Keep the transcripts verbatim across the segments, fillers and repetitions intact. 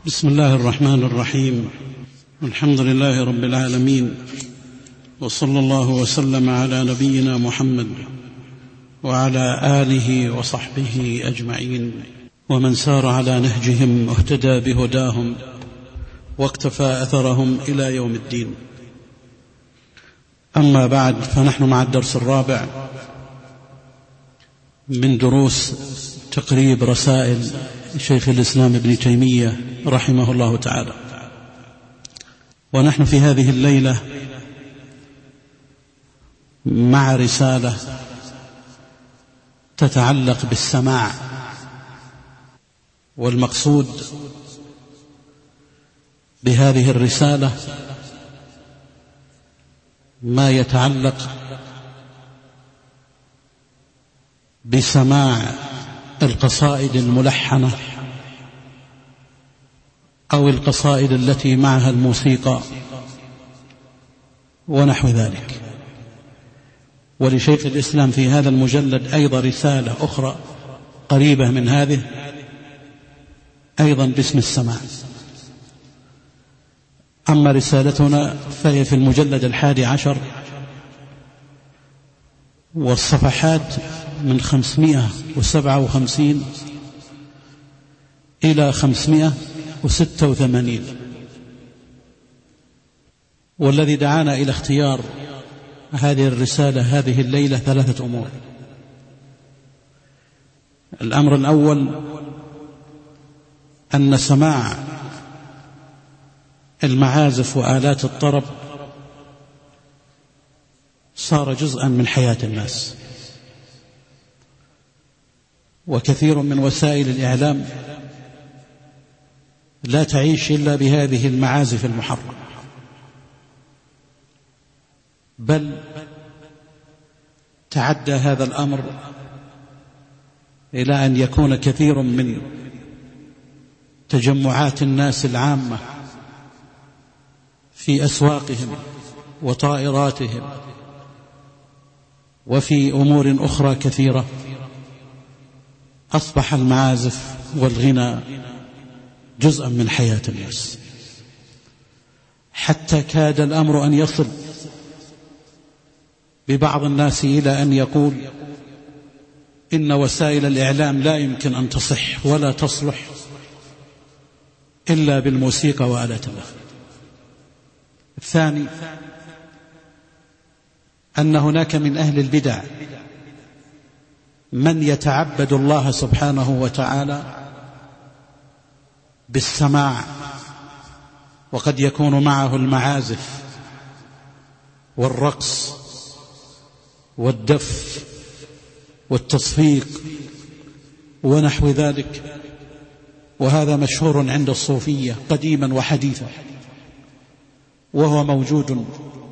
بسم الله الرحمن الرحيم. الحمد لله رب العالمين، وصلى الله وسلم على نبينا محمد وعلى آله وصحبه أجمعين، ومن سار على نهجهم واهتدى بهداهم واقتفى أثرهم إلى يوم الدين. أما بعد، فنحن مع الدرس الرابع من دروس تقريب رسائل شيخ الإسلام ابن تيمية رحمه الله تعالى، ونحن في هذه الليلة مع رسالة تتعلق بالسماع، والمقصود بهذه الرسالة ما يتعلق بسماع القصائد الملحنة أو القصائد التي معها الموسيقى ونحو ذلك. ولشيخ الإسلام في هذا المجلد أيضا رسالة أخرى قريبة من هذه أيضا باسم السماع. أما رسالتنا فهي في المجلد الحادي عشر، والصفحات من خمسمائة وسبعة وخمسين إلى خمسمائة وستة وثمانين. والذي دعانا إلى اختيار هذه الرسالة هذه الليلة ثلاثة أمور. الأمر الأول أن سماع المعازف وآلات الطرب صار جزءا من حياة الناس، وكثير من وسائل الإعلام لا تعيش إلا بهذه المعازف المحرمة، بل تعدى هذا الأمر إلى أن يكون كثير من تجمعات الناس العامة في أسواقهم وطائراتهم وفي أمور أخرى كثيرة أصبح المعازف والغنى جزءا من حياة الناس، حتى كاد الأمر أن يصل ببعض الناس إلى أن يقول إن وسائل الإعلام لا يمكن أن تصح ولا تصلح إلا بالموسيقى وآلات النغم. الثاني أن هناك من أهل البدع من يتعبد الله سبحانه وتعالى بالسماع، وقد يكون معه المعازف والرقص والدف والتصفيق ونحو ذلك، وهذا مشهور عند الصوفية قديما وحديثا، وهو موجود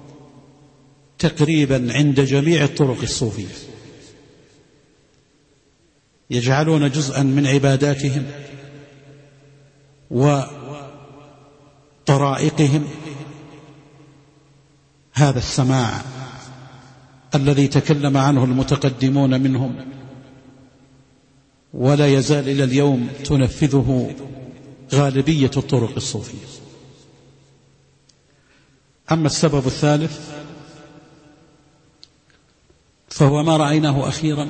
تقريبا عند جميع الطرق الصوفية. يجعلون جزءا من عباداتهم وطرائقهم هذا السماع الذي تكلم عنه المتقدمون منهم، ولا يزال إلى اليوم تنفذه غالبية الطرق الصوفية. أما السبب الثالث فهو ما رأيناه أخيرا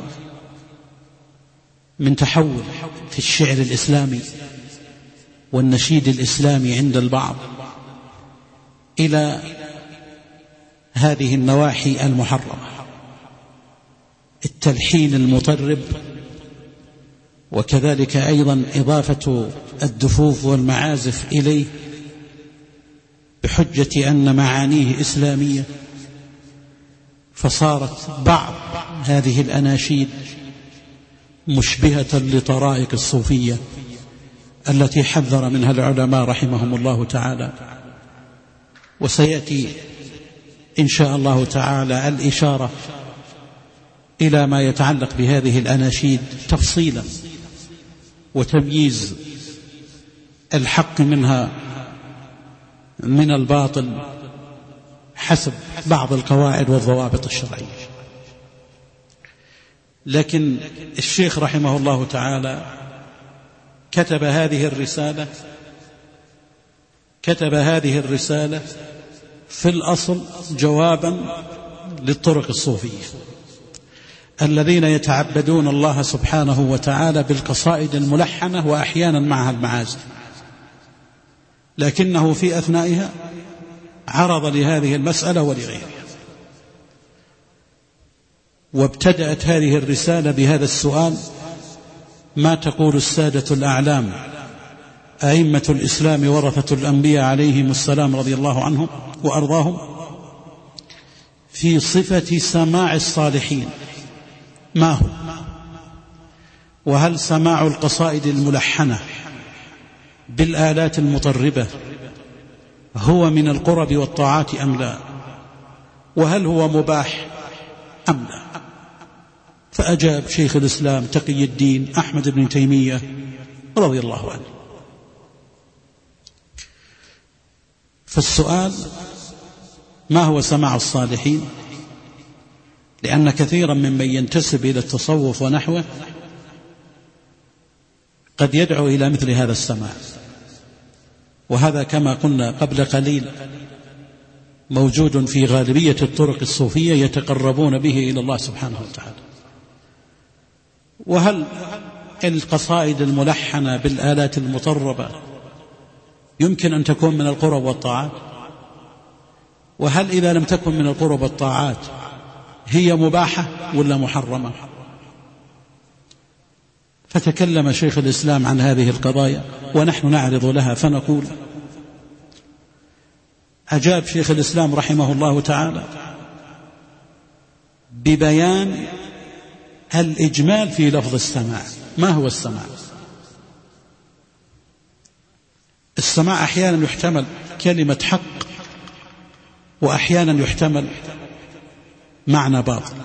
من تحول في الشعر الإسلامي والنشيد الإسلامي عند البعض إلى هذه النواحي المحرمة، التلحين المطرب، وكذلك أيضا إضافة الدفوف والمعازف إليه بحجة أن معانيه إسلامية، فصارت بعض هذه الأناشيد مشبهة لطرائق الصوفية التي حذر منها العلماء رحمهم الله تعالى. وسيأتي إن شاء الله تعالى الإشارة إلى ما يتعلق بهذه الأناشيد تفصيلا، وتمييز الحق منها من الباطل حسب بعض القواعد والضوابط الشرعية. لكن الشيخ رحمه الله تعالى كتب هذه الرسالة كتب هذه الرسالة في الأصل جوابا للطرق الصوفية الذين يتعبدون الله سبحانه وتعالى بالقصائد الملحنة وأحيانا معها المعازف، لكنه في أثنائها عرض لهذه المسألة ولغيرها. وابتدأت هذه الرسالة بهذا السؤال: ما تقول السادة الأعلام أئمة الإسلام ورثة الأنبياء عليهم السلام رضي الله عنهم وأرضاهم في صفة سماع الصالحين؟ ما هو؟ وهل سماع القصائد الملحنة بالآلات المطربة هو من القرب والطاعات أم لا؟ وهل هو مباح أم لا؟ فأجاب شيخ الإسلام تقي الدين أحمد بن تيمية رضي الله عنه. فالسؤال: ما هو سماع الصالحين؟ لأن كثيرا ممن ينتسب إلى التصوف ونحوه قد يدعو إلى مثل هذا السماع، وهذا كما قلنا قبل قليل موجود في غالبية الطرق الصوفية يتقربون به إلى الله سبحانه وتعالى. وهل القصائد الملحنة بالآلات المطربة يمكن أن تكون من القرب والطاعات؟ وهل إذا لم تكن من القرب والطاعات هي مباحة ولا محرمة؟ فتكلم شيخ الإسلام عن هذه القضايا ونحن نعرض لها فنقول: أجاب شيخ الإسلام رحمه الله تعالى ببيان الإجمال في لفظ السماع. ما هو السماع؟ السماع أحيانا يحتمل كلمة حق، وأحيانا يحتمل معنى باطل.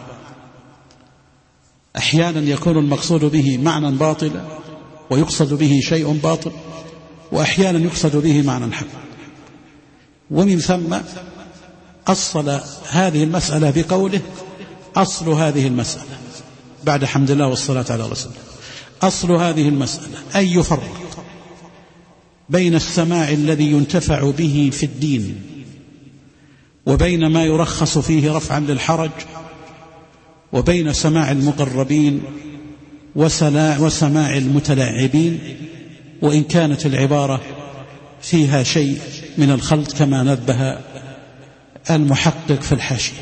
أحيانا يكون المقصود به معنى باطلا ويقصد به شيء باطل، وأحيانا يقصد به معنى حق. ومن ثم أصل هذه المسألة بقوله: أصل هذه المسألة، بعد حمد الله والصلاة على رسوله، أصل هذه المسألة أن يفرق بين السماع الذي ينتفع به في الدين وبين ما يرخص فيه رفعا للحرج، وبين سماع المقربين وسماع المتلاعبين، وإن كانت العبارة فيها شيء من الخلط كما نبه المحقق في الحاشية،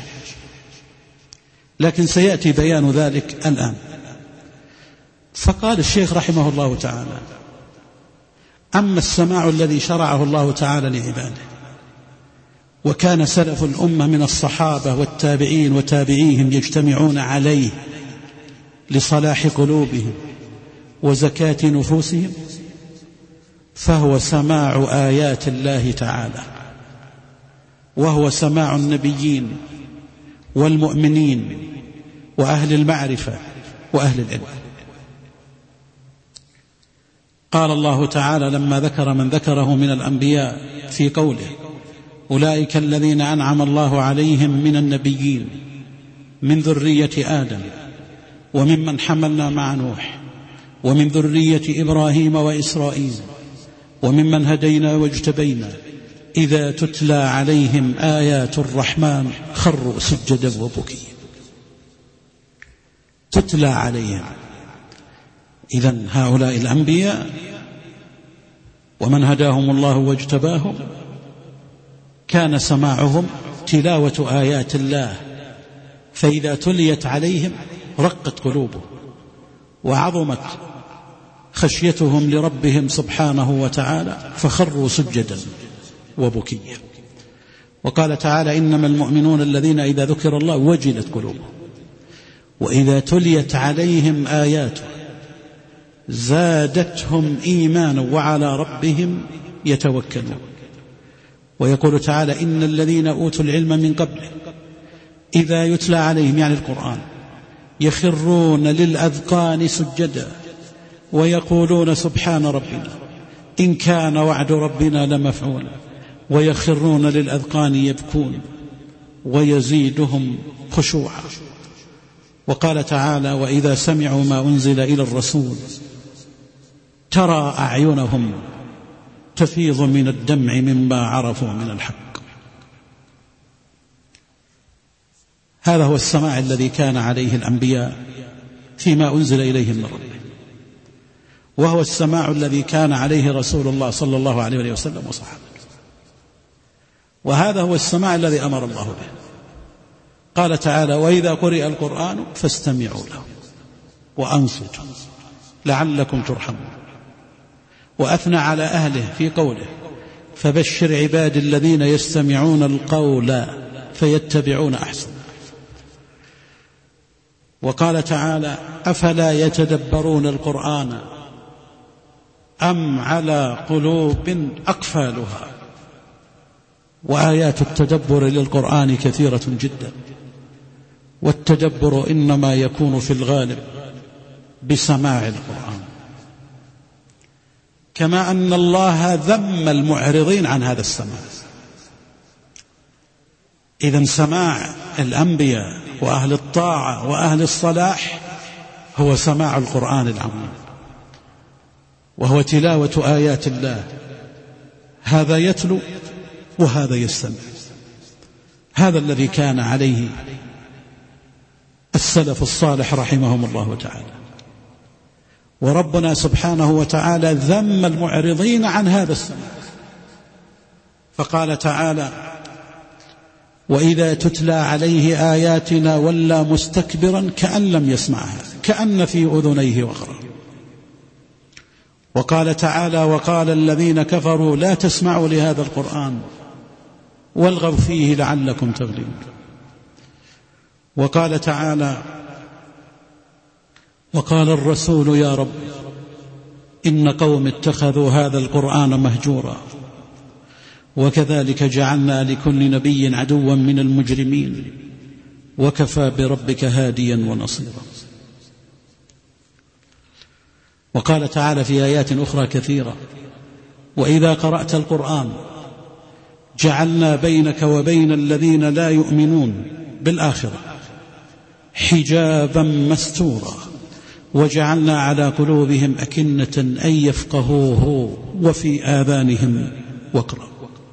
لكن سيأتي بيان ذلك الآن. فقال الشيخ رحمه الله تعالى: أما السماع الذي شرعه الله تعالى لعباده وكان سلف الأمة من الصحابة والتابعين وتابعيهم يجتمعون عليه لصلاح قلوبهم وزكاة نفوسهم، فهو سماع آيات الله تعالى، وهو سماع النبيين والمؤمنين وأهل المعرفة وأهل العلم. قال الله تعالى لما ذكر من ذكره من الأنبياء في قوله: أولئك الذين أنعم الله عليهم من النبيين من ذرية آدم وممن حملنا مع نوح ومن ذرية إبراهيم وإسرائيل وممن هدينا واجتبينا إذا تتلى عليهم آيات الرحمن خروا سجدا وبكيا. تتلى عليهم، إذن هؤلاء الأنبياء ومن هداهم الله واجتباهم كان سماعهم تلاوة آيات الله، فإذا تليت عليهم رقت قلوبهم وعظمت خشيتهم لربهم سبحانه وتعالى فخروا سجدا وبكيا. وقال تعالى: إنما المؤمنون الذين إذا ذكر الله وجلت قلوبهم وإذا تليت عليهم آياته زادتهم إيمانا وعلى ربهم يتوكلون. ويقول تعالى: إن الذين أوتوا العلم من قبله إذا يتلى عليهم، يعني القرآن، يخرون للأذقان سجدا ويقولون سبحان ربنا إن كان وعد ربنا لمفعولا، ويخرون للأذقان يبكون ويزيدهم خشوعا. وقال تعالى: وإذا سمعوا ما أنزل إلى الرسول ترى أعينهم تفيض من الدمع مما عرفوا من الحق. هذا هو السماع الذي كان عليه الأنبياء فيما أنزل إليهم من ربهم، وهو السماع الذي كان عليه رسول الله صلى الله عليه وسلم وصحبه، وهذا هو السماع الذي أمر الله به. قال تعالى: وإذا قرئ القرآن فاستمعوا له وأنصتوا لعلكم ترحمون. وأثنى على أهله في قوله: فبشر عبادي الذين يستمعون القول فيتبعون أحسن. وقال تعالى: أفلا يتدبرون القرآن أم على قلوب أقفالها. وآيات التدبر للقرآن كثيرة جدا، والتدبر إنما يكون في الغالب بسماع القرآن، كما أن الله ذم المعرضين عن هذا السماع. إذن سماع الأنبياء وأهل الطاعة وأهل الصلاح هو سماع القرآن العظيم، وهو تلاوة آيات الله، هذا يتلو وهذا يستمع. هذا الذي كان عليه السلف الصالح رحمهم الله تعالى. وربنا سبحانه وتعالى ذم المعرضين عن هذا السماع، فقال تعالى: وإذا تتلى عليه آياتنا ولى مستكبرا كأن لم يسمعها كأن في أذنيه وقرا. وقال تعالى: وقال الذين كفروا لا تسمعوا لهذا القرآن والغوا فيه لعلكم تغلبون. وقال تعالى: وقال الرسول يا رب إن قوم اتخذوا هذا القرآن مهجورا وكذلك جعلنا لكل نبي عدوا من المجرمين وكفى بربك هاديا ونصيرا. وقال تعالى في آيات أخرى كثيرة: وإذا قرأت القرآن جعلنا بينك وبين الذين لا يؤمنون بالآخرة حجابا مستورا وجعلنا على قلوبهم أكنة أن يفقهوه وفي آذانهم وقرا.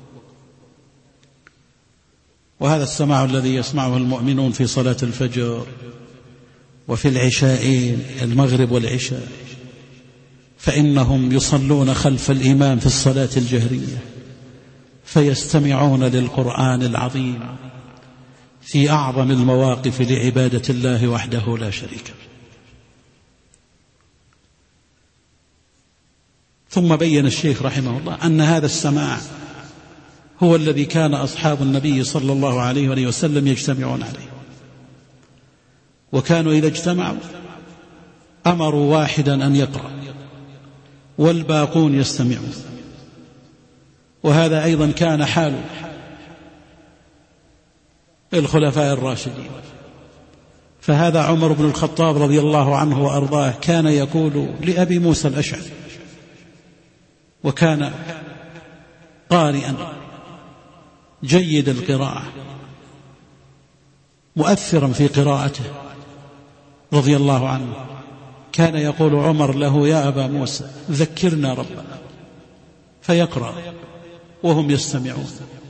وهذا السماع الذي يسمعه المؤمنون في صلاة الفجر وفي العشاءين المغرب والعشاء، فإنهم يصلون خلف الإمام في الصلاة الجهرية فيستمعون للقرآن العظيم في أعظم المواقف لعبادة الله وحده لا شريك له. ثم بين الشيخ رحمه الله أن هذا السماع هو الذي كان أصحاب النبي صلى الله عليه وسلم يجتمعون عليه، وكانوا إذا اجتمعوا أمروا واحدا أن يقرأ والباقون يستمعون. وهذا أيضا كان حال الخلفاء الراشدين. فهذا عمر بن الخطاب رضي الله عنه وأرضاه كان يقول لأبي موسى الأشعري، وكان قارئا جيد القراءة مؤثرا في قراءته رضي الله عنه، كان يقول عمر له: يا أبا موسى ذكرنا ربنا، فيقرأ وهم يستمعون.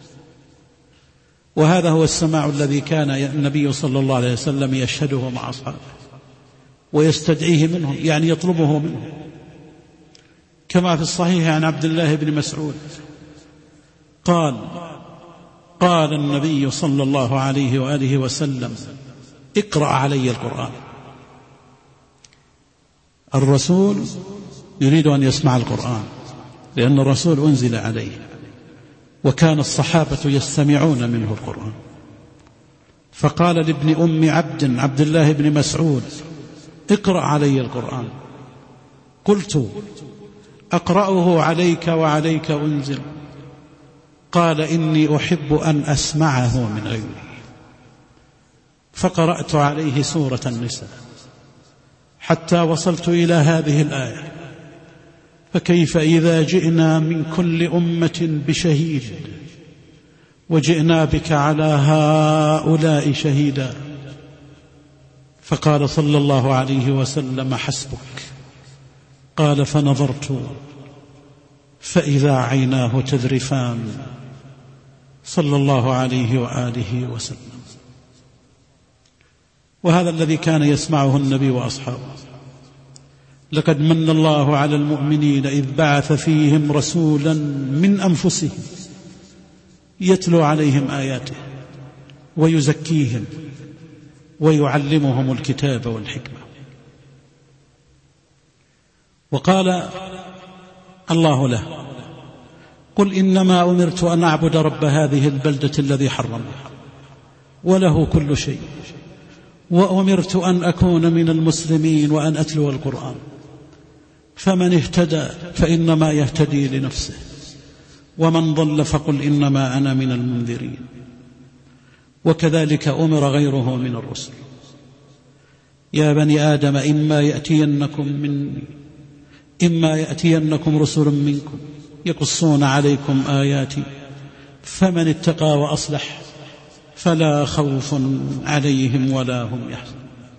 وهذا هو السماع الذي كان النبي صلى الله عليه وسلم يشهده مع أصحابه ويستدعيه منهم، يعني يطلبه منهم، كما في الصحيح عن عبد الله بن مسعود قال: قال النبي صلى الله عليه وآله وسلم: اقرأ علي القرآن. الرسول يريد أن يسمع القرآن لأن الرسول أنزل عليه، وكان الصحابة يستمعون منه القرآن. فقال لابن أم عبد عبد الله بن مسعود: اقرأ علي القرآن. قلت: أقرأه عليك وعليك أنزل؟ قال: إني أحب أن أسمعه من غيري. فقرأت عليه سورة النساء حتى وصلت إلى هذه الآية: فكيف إذا جئنا من كل أمة بشهيد وجئنا بك على هؤلاء شهيدا. فقال صلى الله عليه وسلم: حسبك. قال: فنظرت فإذا عيناه تذرفان صلى الله عليه وآله وسلم. وهذا الذي كان يسمعه النبي وأصحابه. لقد من الله على المؤمنين إذ بعث فيهم رسولا من أنفسهم يتلو عليهم آياته ويزكيهم ويعلمهم الكتاب والحكمة. وقال الله له: قل إنما أمرت أن أعبد رب هذه البلدة الذي حرمها وله كل شيء، وأمرت أن أكون من المسلمين وأن أتلو القرآن، فمن اهتدى فإنما يهتدي لنفسه، ومن ضل فقل إنما أنا من المنذرين. وكذلك أمر غيره من الرسل: يا بني آدم إما يأتينكم مني إما يأتينكم رسل منكم يقصون عليكم آياتي فمن اتقى وأصلح فلا خوف عليهم ولا هم يحزنون.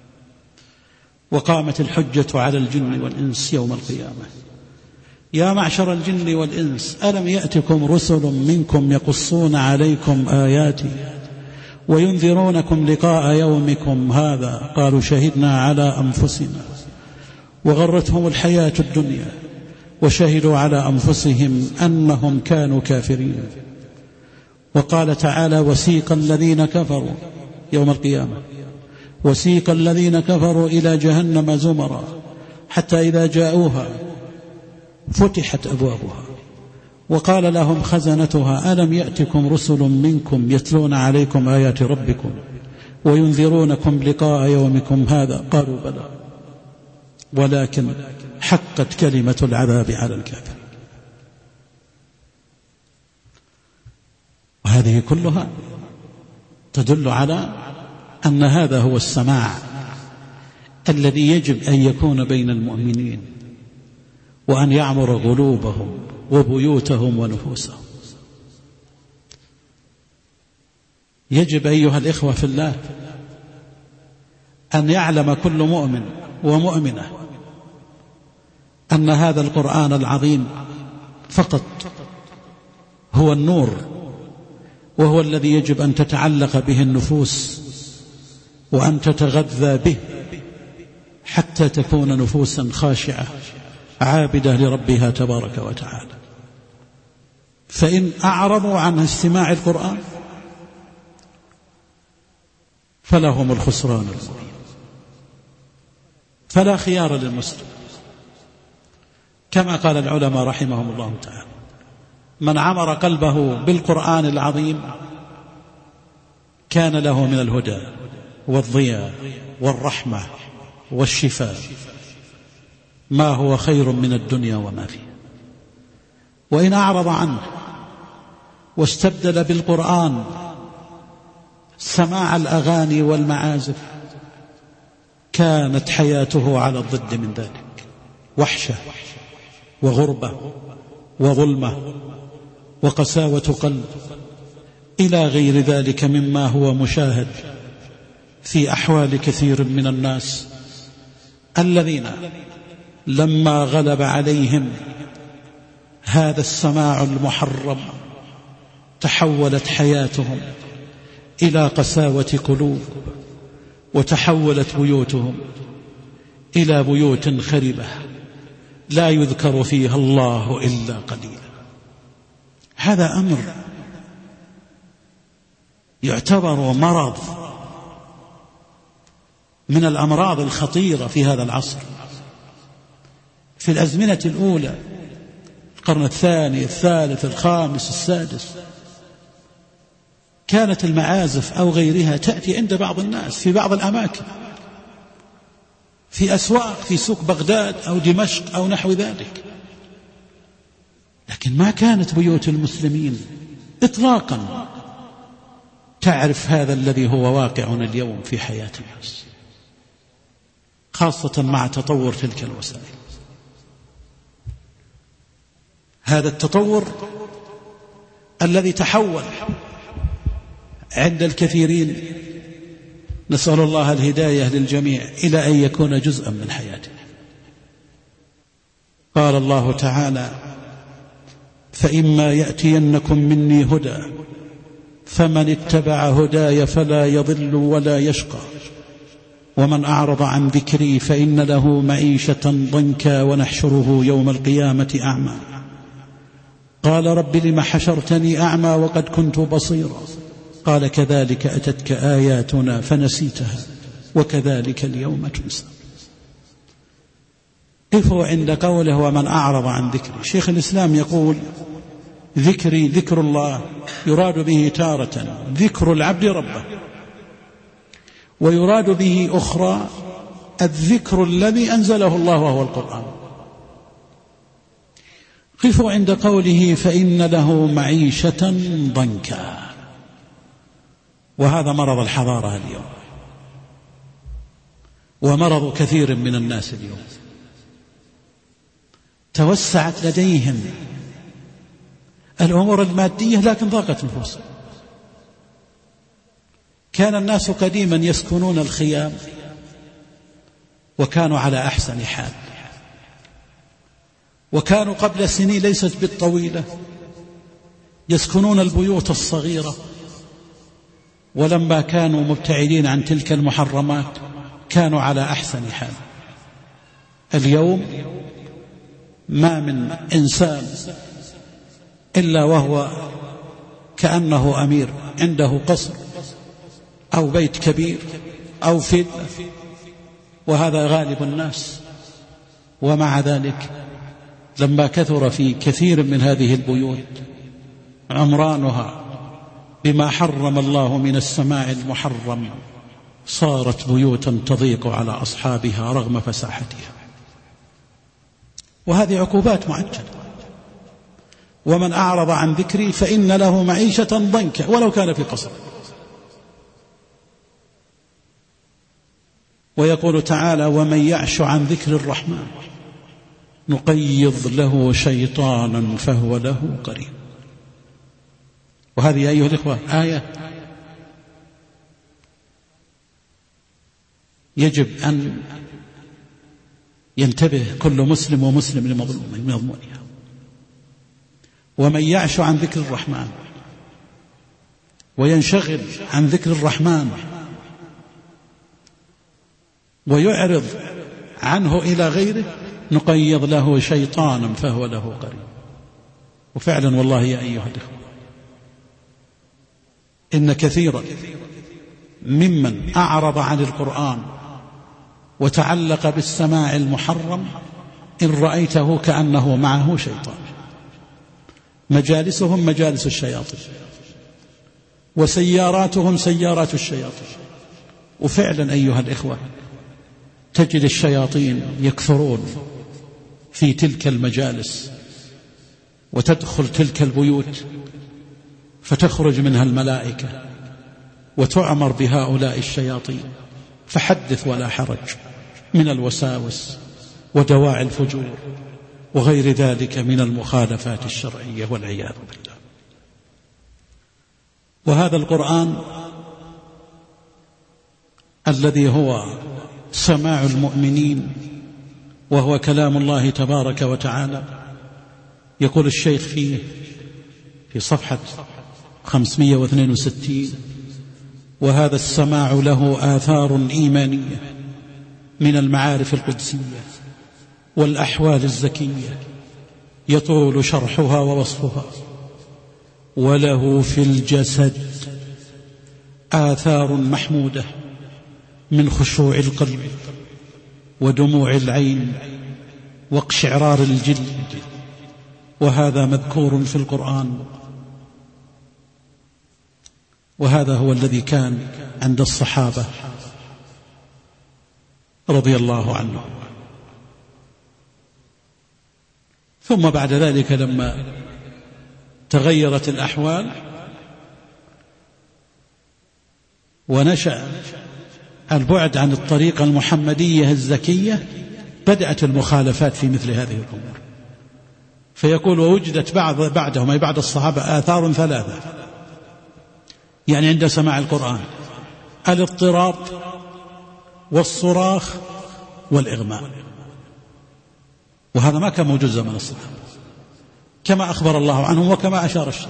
وقامت الحجة على الجن والإنس يوم القيامة: يا معشر الجن والإنس ألم يأتكم رسل منكم يقصون عليكم آياتي وينذرونكم لقاء يومكم هذا؟ قالوا شهدنا على أنفسنا وغرتهم الحياة الدنيا وشهدوا على أنفسهم أنهم كانوا كافرين. وقال تعالى: وسيق الذين كفروا يوم القيامة وسيق الذين كفروا إلى جهنم زمرا حتى إذا جاءوها فتحت أبوابها وقال لهم خزنتها ألم يأتكم رسل منكم يتلون عليكم آيات ربكم وينذرونكم لقاء يومكم هذا؟ قالوا بلى ولكن حقت كلمة العذاب على الكافر. وهذه كلها تدل على أن هذا هو السماع الذي يجب أن يكون بين المؤمنين، وأن يعمر قلوبهم وبيوتهم ونفوسهم. يجب أيها الإخوة في الله أن يعلم كل مؤمن ومؤمنة أن هذا القرآن العظيم فقط هو النور، وهو الذي يجب أن تتعلق به النفوس وأن تتغذى به حتى تكون نفوسا خاشعة عابدة لربها تبارك وتعالى. فإن أعرضوا عن استماع القرآن فلهم الخسران المبين، فلا خيار للمسلم. كما قال العلماء رحمهم الله تعالى: من عمر قلبه بالقرآن العظيم كان له من الهدى والضياء والرحمة والشفاء ما هو خير من الدنيا وما فيها. وإن أعرض عنه واستبدل بالقرآن سماع الأغاني والمعازف كانت حياته على الضد من ذلك: وحشة وغربة وظلمة وقساوة قلب إلى غير ذلك مما هو مشاهد في أحوال كثير من الناس الذين لما غلب عليهم هذا السماع المحرم تحولت حياتهم إلى قساوة قلوب، وتحولت بيوتهم إلى بيوت خربة لا يذكر فيها الله إلا قليلا. هذا أمر يعتبر مرض من الأمراض الخطيرة في هذا العصر. في الأزمنة الأولى، القرن الثاني الثالث الخامس السادس، كانت المعازف أو غيرها تأتي عند بعض الناس في بعض الأماكن، في أسواق، في سوق بغداد أو دمشق أو نحو ذلك، لكن ما كانت بيوت المسلمين إطلاقا تعرف هذا الذي هو واقع اليوم في حياة الناس، خاصة مع تطور تلك الوسائل. هذا التطور الذي تحول عند الكثيرين، نسأل الله الهداية للجميع، إلى أن يكون جزءا من حياتنا. قال الله تعالى: فإما يأتينكم مني هدى فمن اتبع هداي فلا يضل ولا يشقى ومن أعرض عن ذكري فإن له معيشة ضنكا ونحشره يوم القيامة أعمى قال رب لم حشرتني أعمى وقد كنت بصيرا قال كذلك أتتك آياتنا فنسيتها وكذلك اليوم تنسى. قفوا عند قوله ومن أعرض عن ذكري. شيخ الإسلام يقول ذكري ذكر الله يراد به تارة ذكر العبد ربه، ويراد به أخرى الذكر الذي أنزله الله وهو القرآن. قفوا عند قوله فإن له معيشة ضنكا، وهذا مرض الحضارة اليوم ومرض كثير من الناس اليوم. توسعت لديهم الأمور المادية لكن ضاقت نفوسهم. كان الناس قديما يسكنون الخيام وكانوا على أحسن حال، وكانوا قبل سنين ليست بالطويلة يسكنون البيوت الصغيرة، ولما كانوا مبتعدين عن تلك المحرمات كانوا على أحسن حال. اليوم ما من إنسان إلا وهو كأنه أمير، عنده قصر أو بيت كبير أو فيلا، وهذا غالب الناس. ومع ذلك لما كثر في كثير من هذه البيوت عمرانها بما حرم الله من السماع المحرم صارت بيوتا تضيق على أصحابها رغم فساحتها، وهذه عقوبات معجلة. ومن أعرض عن ذكري فإن له معيشة ضنكا ولو كان في قصر. ويقول تعالى ومن يعش عن ذكر الرحمن نقيض له شيطانا فهو له قرين. وهذه أيها الإخوة آية يجب أن ينتبه كل مسلم ومسلم لمضمونها. ومن يعش عن ذكر الرحمن وينشغل عن ذكر الرحمن ويعرض عنه إلى غيره نقيض له شيطانا فهو له قرين. وفعلا والله يا أيها الأخوة إن كثيرا ممن أعرض عن القرآن وتعلق بالسماع المحرم إن رأيته كأنه معه شيطان. مجالسهم مجالس الشياطين وسياراتهم سيارات الشياطين. وفعلا أيها الإخوة تجد الشياطين يكثرون في تلك المجالس، وتدخل تلك البيوت فتخرج منها الملائكة وتعمر بهؤلاء الشياطين. فحدث ولا حرج من الوساوس ودواعي الفجور وغير ذلك من المخالفات الشرعية والعياذ بالله. وهذا القرآن الذي هو سماع المؤمنين وهو كلام الله تبارك وتعالى، يقول الشيخ فيه في صفحة خمسمائة واثنين وستين وهذا السماع له آثار إيمانية من المعارف القدسية والأحوال الزكية يطول شرحها ووصفها، وله في الجسد آثار محمودة من خشوع القلب ودموع العين واقشعرار الجلد، وهذا مذكور في القرآن. وهذا هو الذي كان عند الصحابة رضي الله عنهم. ثم بعد ذلك لما تغيرت الأحوال ونشأ البعد عن الطريقة المحمدية الزكية بدأت المخالفات في مثل هذه الأمور. فيقول ووجدت بعض بعدهم أي بعد الصحابة آثار ثلاثة، يعني عند سماع القرآن الاضطراب والصراخ والإغماء، وهذا ما كان موجود زمن الصحابة. كما أخبر الله عنهم وكما أشار الشيخ.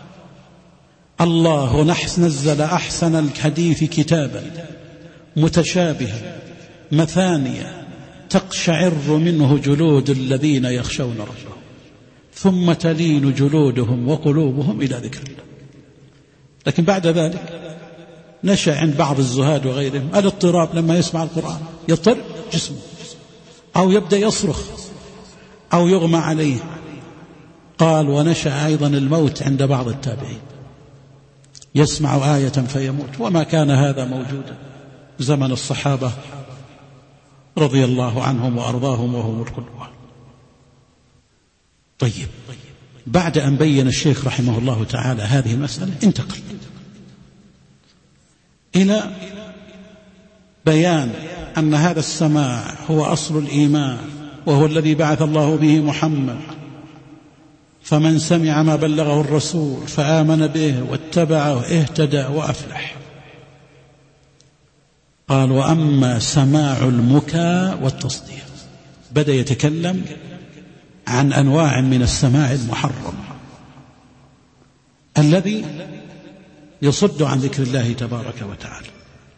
الله نزل أحسن الحديث كتابا متشابها مثانية تقشعر منه جلود الذين يخشون ربهم ثم تلين جلودهم وقلوبهم إلى ذكر الله. لكن بعد ذلك نشأ عند بعض الزهاد وغيرهم الاضطراب لما يسمع القرآن، يضطرب جسمه أو يبدأ يصرخ أو يغمى عليه. قال ونشأ أيضا الموت عند بعض التابعين، يسمع آية فيموت، وما كان هذا موجودا زمن الصحابة رضي الله عنهم وأرضاهم وهم القدوة. طيب، بعد أن بين الشيخ رحمه الله تعالى هذه المسألة انتقل إلى بيان أن هذا السماع هو أصل الإيمان وهو الذي بعث الله به محمد، فمن سمع ما بلغه الرسول فآمن به واتبعه اهتدى وأفلح. قال وأما سماع المكاء والتصديق، بدأ يتكلم عن أنواع من السماع المحرم الذي يصد عن ذكر الله تبارك وتعالى.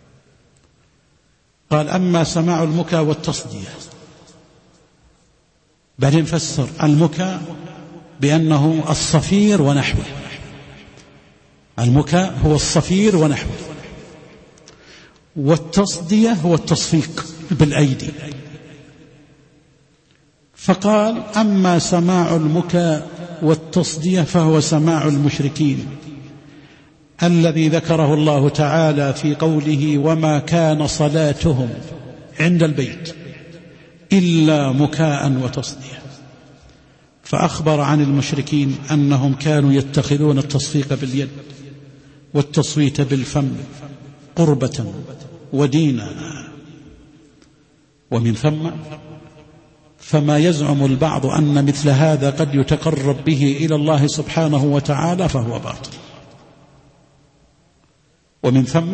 قال أما سماع المكاء والتصديق، بعدين فسر المكاء بأنه الصفير ونحوه، المكاء هو الصفير ونحوه، والتصدية هو التصفيق بالأيدي. فقال أما سماع المكاء والتصدية فهو سماع المشركين الذي ذكره الله تعالى في قوله وما كان صلاتهم عند البيت إلا مكاء وتصدية. فأخبر عن المشركين أنهم كانوا يتخذون التصفيق باليد والتصويت بالفم قربة ودينا، ومن ثم فما يزعم البعض أن مثل هذا قد يتقرب به إلى الله سبحانه وتعالى فهو باطل. ومن ثم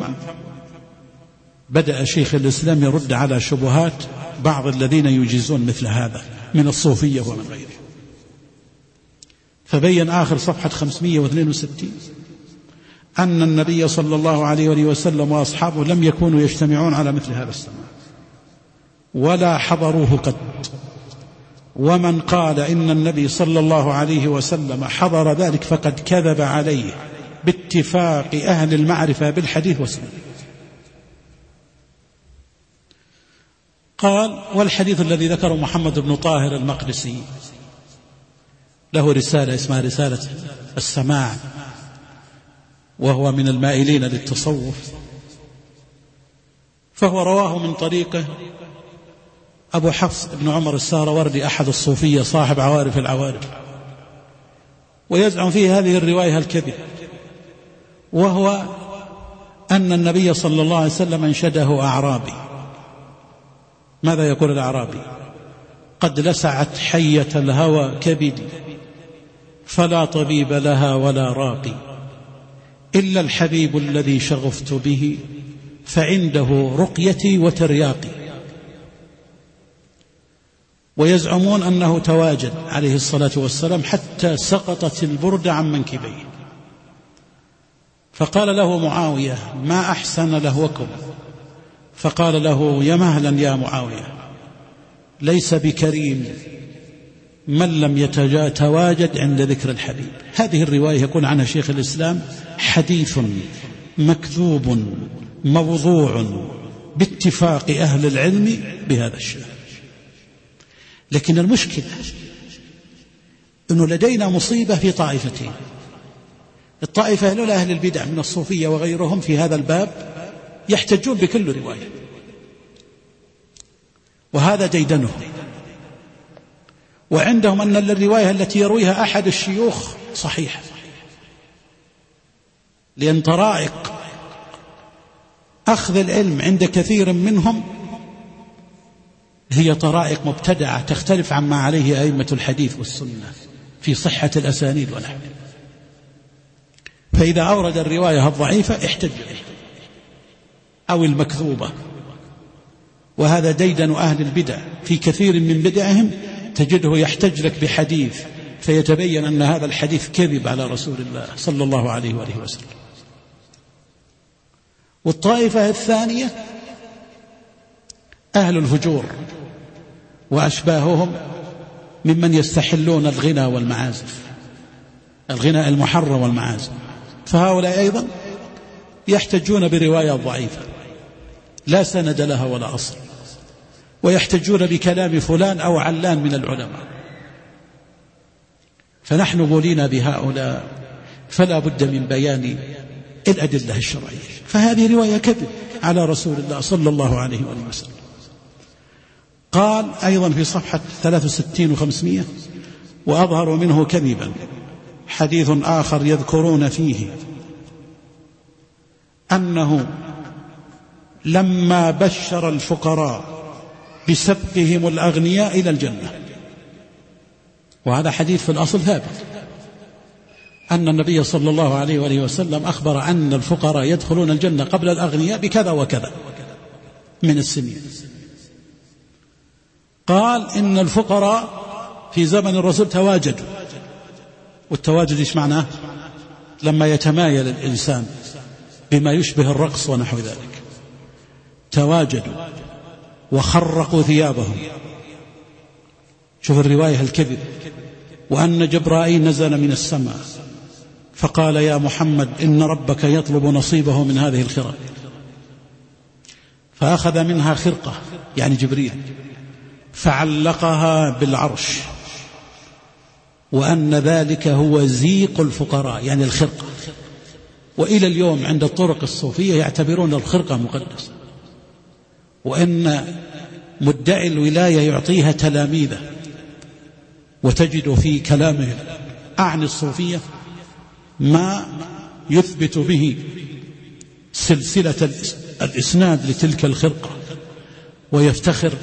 بدأ شيخ الإسلام يرد على شبهات بعض الذين يجيزون مثل هذا من الصوفية ومن غيره، فبين آخر صفحة خمسمائة واثنين وستين أن النبي صلى الله عليه وسلم وأصحابه لم يكونوا يجتمعون على مثل هذا السماع ولا حضروه قط، ومن قال إن النبي صلى الله عليه وسلم حضر ذلك فقد كذب عليه باتفاق أهل المعرفة بالحديث والسنة. قال والحديث الذي ذكره محمد بن طاهر المقدسي له رسالة اسمها رسالة السماع، وهو من المائلين للتصوف، فهو رواه من طريقه أبو حفص بن عمر السهروردي أحد الصوفية صاحب عوارف العوارف، ويزعم فيه هذه الرواية الكذبة، وهو أن النبي صلى الله عليه وسلم انشده أعرابي. ماذا يقول الأعرابي؟ قد لسعت حية الهوى كبدي فلا طبيب لها ولا راقي إلا الحبيب الذي شغفت به فعنده رقيتي وترياقي. ويزعمون أنه تواجد عليه الصلاة والسلام حتى سقطت البرد عن منكبيه، فقال له معاوية ما أحسن لهوكم، فقال له يا مهلا يا معاوية ليس بكريم من لم يتواجد عند ذكر الحبيب. هذه الرواية يقول عنها شيخ الإسلام حديث مكذوب موضوع باتفاق أهل العلم بهذا الشيء. لكن المشكلة أنه لدينا مصيبة في طائفتين، الطائفة الأولى أهل البدع من الصوفية وغيرهم في هذا الباب يحتجون بكل رواية، وهذا ديدنه، وعندهم أن الرواية التي يرويها أحد الشيوخ صحيحة، لأن طرائق أخذ العلم عند كثير منهم هي طرائق مبتدعة تختلف عما عليه أئمة الحديث والسنة في صحة الأسانيد ونحوه. فإذا أورد الرواية الضعيفة احتج أو المكذوبة، وهذا ديدن أهل البدع في كثير من بدعهم تجده يحتج لك بحديث فيتبين أن هذا الحديث كذب على رسول الله صلى الله عليه وآله وسلم. والطائفة الثانية أهل الفجور وأشباههم ممن يستحلون الغنى والمعازف، الغناء المحرم والمعازف، فهؤلاء أيضا يحتجون برواية ضعيفة لا سند لها ولا أصل، ويحتجون بكلام فلان أو علان من العلماء. فنحن مولينا بهؤلاء فلا بد من بيان الأدلة الشرعية. فهذه رواية كذب على رسول الله صلى الله عليه وآله وسلم. قال أيضا في صفحة ثلاثة وستين وخمسمائة: وأظهر منه كذبا حديث آخر يذكرون فيه أنه لما بشر الفقراء بسبقهم الأغنياء إلى الجنة، وهذا حديث في الأصل ثابت، أن النبي صلى الله عليه وآله وسلم أخبر أن الفقراء يدخلون الجنة قبل الأغنياء بكذا وكذا من السنين. قال إن الفقراء في زمن الرسول تواجدوا، والتواجد إيش معناه؟ لما يتمايل الإنسان بما يشبه الرقص ونحو ذلك، تواجدوا وخرقوا ثيابهم. شوف الرواية الكذب. وأن جبرائيل نزل من السماء فقال: يا محمد إن ربك يطلب نصيبه من هذه الخرق، فأخذ منها خرقة يعني جبريل فعلقها بالعرش، وأن ذلك هو زيق الفقراء يعني الخرقة. وإلى اليوم عند الطرق الصوفية يعتبرون الخرقة مقدسة، وإن مدعي الولاية يعطيها تلاميذه، وتجد في كلامه أعني الصوفية ما يثبت به سلسلة الإسناد لتلك الخرقة، ويفتخر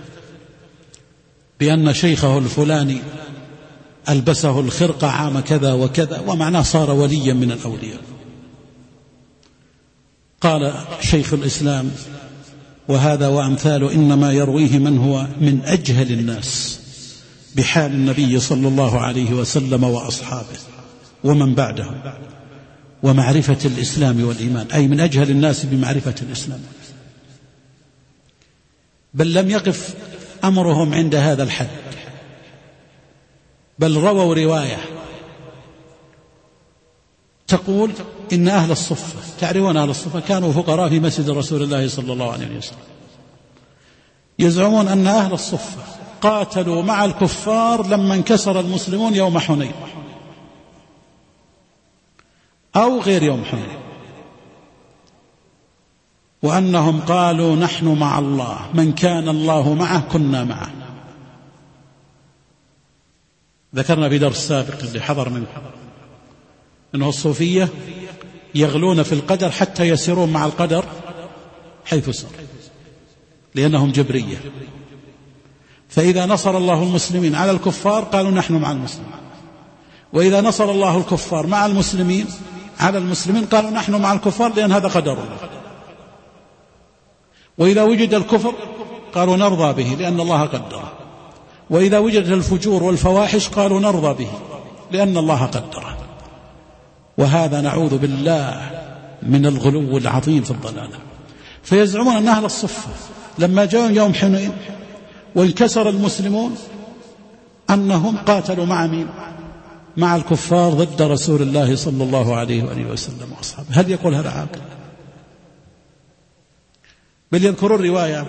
بأن شيخه الفلاني ألبسه الخرقة عام كذا وكذا، ومعناه صار وليا من الأولياء. قال شيخ الإسلام: وهذا وأمثاله إنما يرويه من هو من أجهل الناس بحال النبي صلى الله عليه وسلم وأصحابه ومن بعدهم ومعرفة الإسلام والإيمان، أي من أجهل الناس بمعرفة الإسلام. بل لم يقف أمرهم عند هذا الحد، بل رووا رواية تقول إن أهل الصفة، تعرفون أهل الصفة كانوا فقراء في مسجد رسول الله صلى الله عليه وسلم، يزعمون أن أهل الصفة قاتلوا مع الكفار لما انكسر المسلمون يوم حنين أو غير يوم حنين، وأنهم قالوا: نحن مع الله، من كان الله معه كنا معه. ذكرنا في درس سابق اللي حضر منكم أنه الصوفية يغلون في القدر حتى يسيرون مع القدر حيث سار، لأنهم جبرية. فإذا نصر الله المسلمين على الكفار قالوا: نحن مع المسلمين، وإذا نصر الله الكفار مع المسلمين على المسلمين قالوا: نحن مع الكفار لأن هذا قدر الله. وإذا وجد الكفر قالوا: نرضى به لأن الله قدره. وإذا وجدت الفجور والفواحش قالوا: نرضى به لأن الله قدره. وهذا نعوذ بالله من الغلو العظيم في الضلالة. فيزعمون أن أهل الصفة لما جاءوا يوم حنين وانكسر المسلمون أنهم قاتلوا مع مين؟ مع الكفار ضد رسول الله صلى الله عليه وآله وسلم وأصحابه. هل يقول هذا عاقل؟ بل يذكرون رواية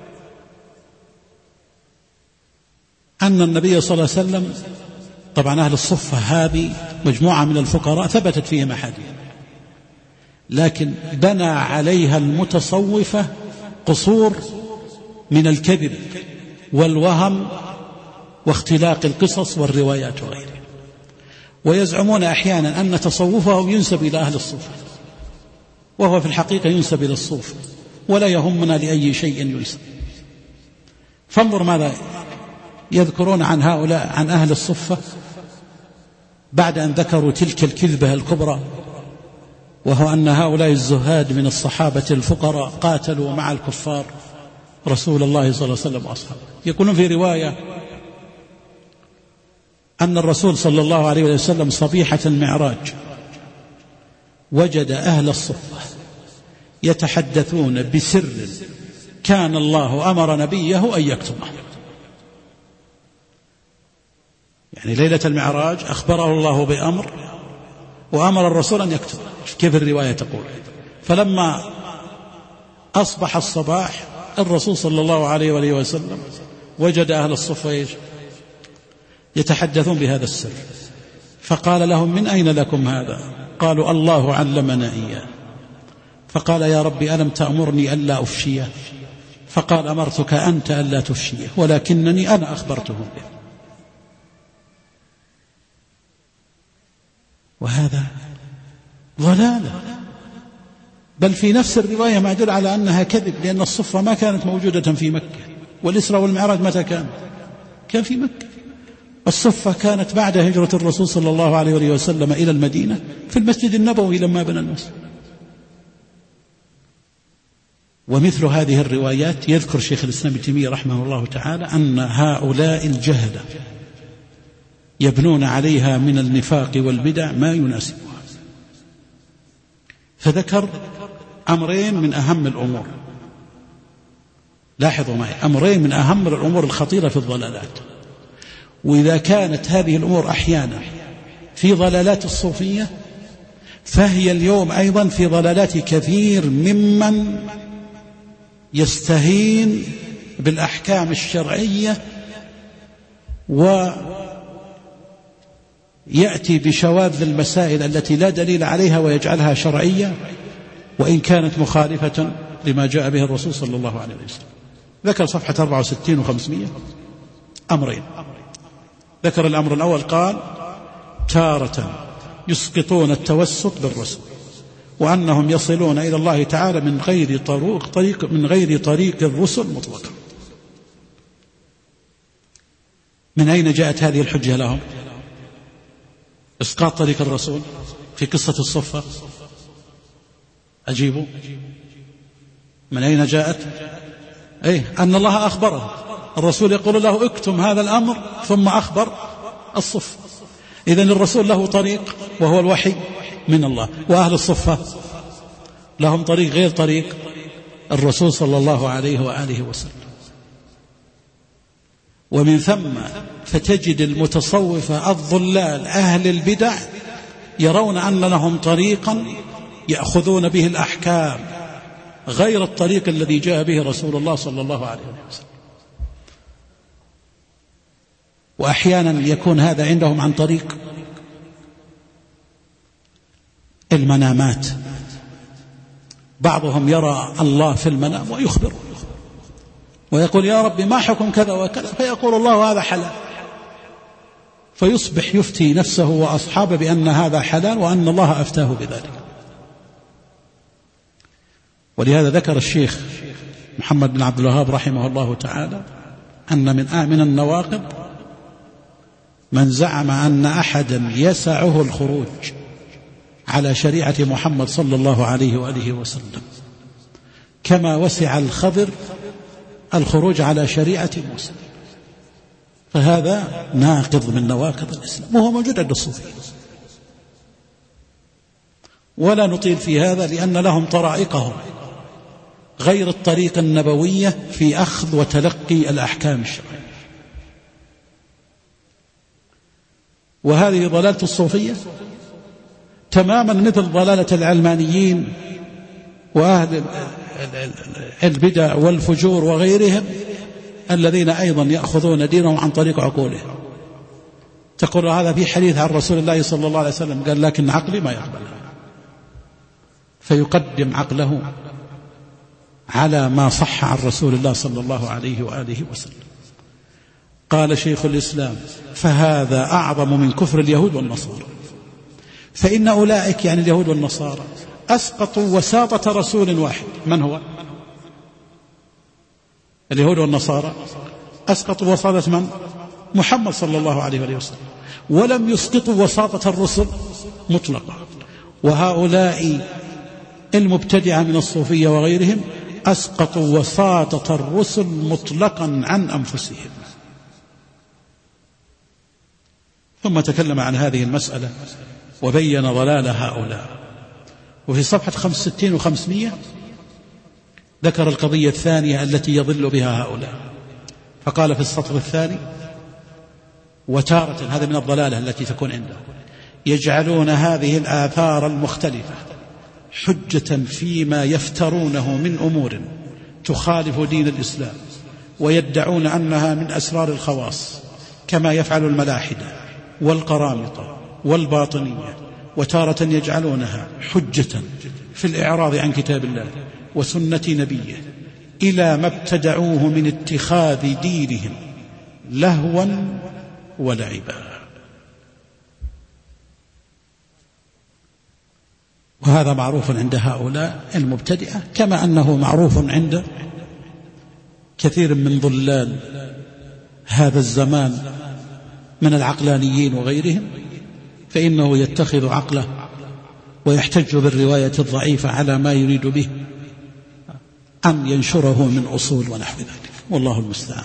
أن النبي صلى الله عليه وسلم، طبعا أهل الصفة هذه مجموعة من الفقراء ثبتت فيهم أحاديث، لكن بنى عليها المتصوفة قصور من الكذب والوهم واختلاق القصص والروايات وغيرها. ويزعمون أحيانا أن تصوفهم ينسب إلى أهل الصوفة، وهو في الحقيقة ينسب إلى الصوفة، ولا يهمنا لأي شيء ينسب. فانظر ماذا يذكرون عن هؤلاء، عن أهل الصفة، بعد أن ذكروا تلك الكذبة الكبرى، وهو أن هؤلاء الزهاد من الصحابة الفقراء قاتلوا مع الكفار رسول الله صلى الله عليه وسلم وأصحابه. يقولون في رواية: أن الرسول صلى الله عليه وسلم صبيحة المعراج وجد أهل الصفة يتحدثون بسر كان الله أمر نبيه أن يكتمه. يعني ليلة المعراج أخبره الله بأمر وأمر الرسول أن يكتبه. كيف الرواية تقول؟ فلما أصبح الصباح الرسول صلى الله عليه وآله وسلم وجد أهل الصفة يتحدثون بهذا السر، فقال لهم: من أين لكم هذا؟ قالوا: الله علمنا إياه. فقال: يا ربي ألم تأمرني ألا أفشيه؟ فقال: أمرتك أنت ألا تفشيه ولكنني أنا أخبرتهم به. وهذا ضلالة، بل في نفس الرواية ما يدل على أنها كذب، لأن الصفة ما كانت موجودة في مكة، والإسراء والمعراج متى كان؟ كان في مكة. الصفة كانت بعد هجرة الرسول صلى الله عليه وسلم إلى المدينة في المسجد النبوي لما بنى المسجد. ومثل هذه الروايات يذكر شيخ الإسلام ابن تيمية رحمه الله تعالى أن هؤلاء الجهلة يبنون عليها من النفاق والبدع ما يناسبها. فذكر أمرين من أهم الأمور، لاحظوا معي، أمرين من أهم الأمور الخطيرة في الضلالات. وإذا كانت هذه الأمور أحيانا في ضلالات الصوفية، فهي اليوم أيضا في ضلالات كثير ممن يستهين بالأحكام الشرعية ويأتي بشواذ المسائل التي لا دليل عليها ويجعلها شرعية وإن كانت مخالفة لما جاء به الرسول صلى الله عليه وسلم. ذكر صفحة أربعة وستين وخمسمائة أمرين. ذكر الأمر الأول، قال: تارة يسقطون التوسط بالرسل وأنهم يصلون إلى الله تعالى من غير طريق من غير طريق الرسل مطلقا. من أين جاءت هذه الحجة لهم؟ إسقاط طريق الرسول في قصة الصفة. أجيبوا، من أين جاءت؟ أي أن الله أخبره، الرسول يقول له: اكتم هذا الأمر، ثم أخبر الصفة. إذن الرسول له طريق وهو الوحي من الله، وأهل الصفة لهم طريق غير طريق الرسول صلى الله عليه وآله وسلم. ومن ثم فتجد المتصوفة الضلال أهل البدع يرون أن لهم طريقا يأخذون به الأحكام غير الطريق الذي جاء به رسول الله صلى الله عليه وسلم. وأحيانا يكون هذا عندهم عن طريق المنامات. بعضهم يرى الله في المنام ويخبر ويقول: يا ربي ما حكم كذا وكذا، فيقول الله هذا حلال، فيصبح يفتي نفسه وأصحابه بأن هذا حلال وأن الله أفتاه بذلك. ولهذا ذكر الشيخ محمد بن عبد الوهاب رحمه الله تعالى أن من آمن النواقض من زعم أن أحدا يسعه الخروج على شريعة محمد صلى الله عليه وآله وسلم كما وسع الخضر الخروج على شريعة موسى، فهذا ناقض من نواقض الإسلام، وهو موجود عند الصوفية. ولا نطيل في هذا لأن لهم طرائقهم غير الطريقة النبوية في أخذ وتلقي الأحكام الشرعية. وهذه ضلالة الصوفية تماما مثل ضلالة العلمانيين وأهل البدع والفجور وغيرهم الذين أيضا يأخذون دينهم عن طريق عقولهم. تقول هذا في حديث عن رسول الله صلى الله عليه وسلم، قال: لكن عقلي ما يقبل، فيقدم عقله على ما صح عن رسول الله صلى الله عليه وآله وسلم. قال شيخ الإسلام: فهذا أعظم من كفر اليهود والنصارى، فإن أولئك يعني اليهود والنصارى أسقطوا وساطة رسول واحد. من هو؟ اليهود والنصارى أسقطوا وساطة من؟ محمد صلى الله عليه وسلم، ولم يسقطوا وساطة الرسل مطلقا. وهؤلاء المبتدعة من الصوفية وغيرهم أسقطوا وساطة الرسل مطلقا عن أنفسهم. ثم تكلم عن هذه المسألة وبين ضلال هؤلاء. وفي صفحة خمسة وستين وخمسمائة ذكر القضية الثانية التي يضل بها هؤلاء، فقال في السطر الثاني: وتارة، هذا من الضلالة التي تكون عنده، يجعلون هذه الآثار المختلفة حجة فيما يفترونه من أمور تخالف دين الإسلام، ويدعون أنها من أسرار الخواص كما يفعل الملاحدة والقرامطة والباطنية. وتارة يجعلونها حجة في الإعراض عن كتاب الله وسنة نبيه إلى ما ابتدعوه من اتخاذ دينهم لهوا ولعبا. وهذا معروف عند هؤلاء المبتدئة، كما أنه معروف عند كثير من ضلال هذا الزمان من العقلانيين وغيرهم، فإنه يتخذ عقله ويحتج بالرواية الضعيفة على ما يريد به أن ينشره من أصول ونحو ذلك، والله المستعان.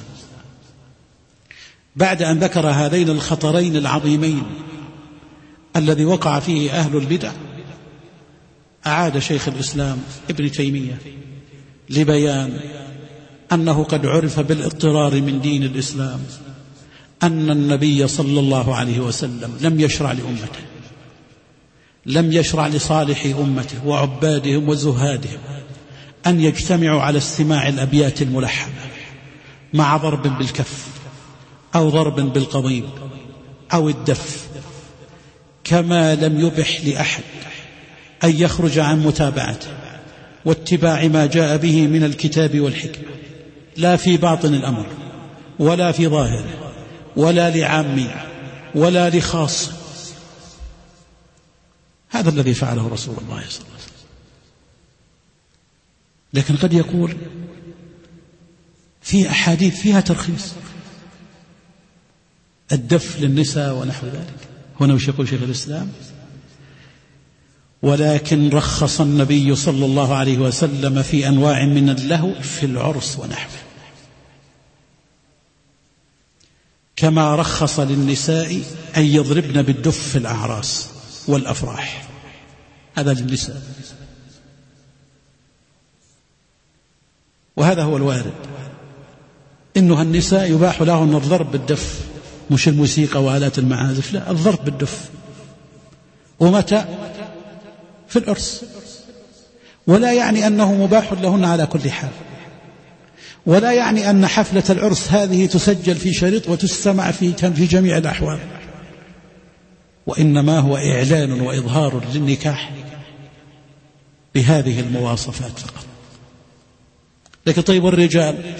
بعد أن ذكر هذين الخطرين العظيمين الذي وقع فيه أهل البدع، أعاد شيخ الإسلام ابن تيمية لبيان أنه قد عرف بالاضطرار من دين الإسلام أن النبي صلى الله عليه وسلم لم يشرع لأمته، لم يشرع لصالح أمته وعبادهم وزهادهم أن يجتمعوا على استماع الأبيات الملحنة مع ضرب بالكف أو ضرب بالقضيب أو الدف، كما لم يبح لأحد أن يخرج عن متابعته واتباع ما جاء به من الكتاب والحكمة، لا في باطن الأمر ولا في ظاهره ولا لعامي ولا لخاص. هذا الذي فعله رسول الله صلى الله عليه وسلم. لكن قد يقول في أحاديث فيها ترخيص الدف للنساء ونحو ذلك، هنا وش يقول شيخ الإسلام؟ ولكن رخص النبي صلى الله عليه وسلم في أنواع من اللهو في العرس ونحوه، كما رخص للنساء أن يضربن بالدف في الأعراس والأفراح، هذا للنساء. وهذا هو الوارد، إنها النساء يباح لهن الضرب بالدف، مش الموسيقى وآلات المعازف، لا، الضرب بالدف. ومتى؟ في العرس. ولا يعني أنه مباح لهن على كل حال، ولا يعني أن حفلة العرس هذه تسجل في شريط وتستمع في في جميع الأحوال، وإنما هو إعلان وإظهار للنكاح بهذه المواصفات فقط. لكن طيب الرجال،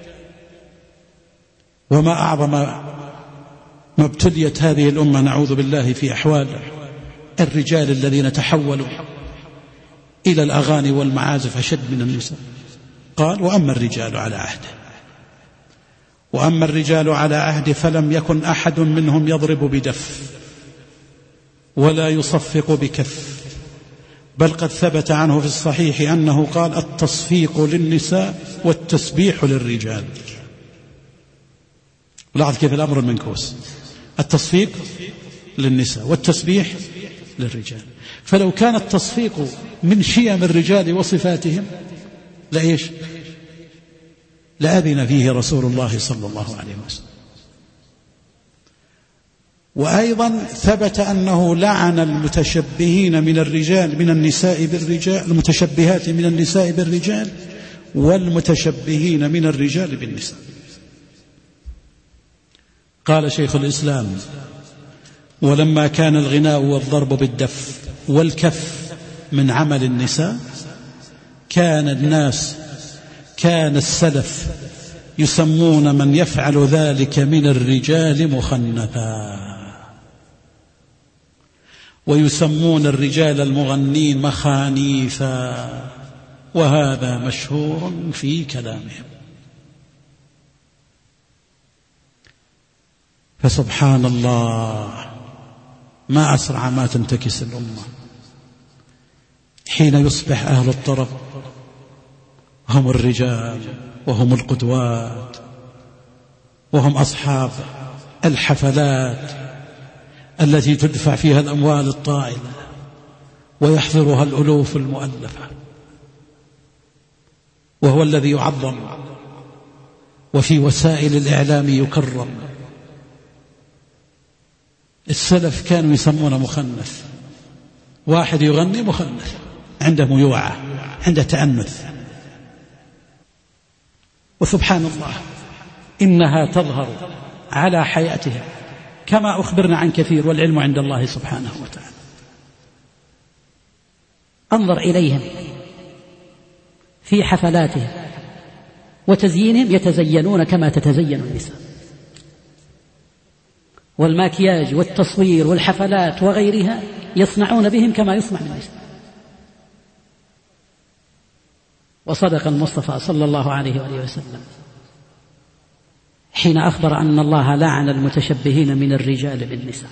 وما أعظم ما ابتليت هذه الأمة نعوذ بالله في أحوال الرجال الذين تحولوا إلى الأغاني والمعازف أشد من النساء. قال: وأما الرجال على عهده، وأما الرجال على عهده فلم يكن أحد منهم يضرب بدف ولا يصفق بكف، بل قد ثبت عنه في الصحيح أنه قال: التصفيق للنساء والتسبيح للرجال. لاحظ كيف الأمر المنكوس، التصفيق للنساء والتسبيح للرجال. فلو كان التصفيق من شيم الرجال وصفاتهم لإيش؟ لأذن فيه رسول الله صلى الله عليه وسلم. وأيضا ثبت أنه لعن المتشبهين من الرجال من النساء بالرجال، المتشبهات من النساء بالرجال والمتشبهين من الرجال بالنساء. قال شيخ الإسلام: ولما كان الغناء والضرب بالدف والكف من عمل النساء، كان الناس كان السلف يسمون من يفعل ذلك من الرجال مخنثا، ويسمون الرجال المغنين مخانيثا، وهذا مشهور في كلامهم. فسبحان الله، ما أسرع ما تنتكس الأمة حين يصبح أهل الطرب هم الرجال وهم القدوات وهم أصحاب الحفلات التي تدفع فيها الأموال الطائلة ويحضرها الألوف المؤلفة، وهو الذي يعظم وفي وسائل الإعلام يكرم. السلف كانوا يسمونه مخنث، واحد يغني مخنث، عنده ميوعة، عنده تعنث. وسبحان الله إنها تظهر على حياتها كما أخبرنا عن كثير، والعلم عند الله سبحانه وتعالى. انظر إليهم في حفلاتهم وتزيينهم، يتزينون كما تتزين النساء، والماكياج والتصوير والحفلات وغيرها يصنعون بهم كما يصنع بالنساء. وصدق المصطفى صلى الله عليه وآله وسلم حين أخبر أن الله لعن المتشبهين من الرجال بالنساء.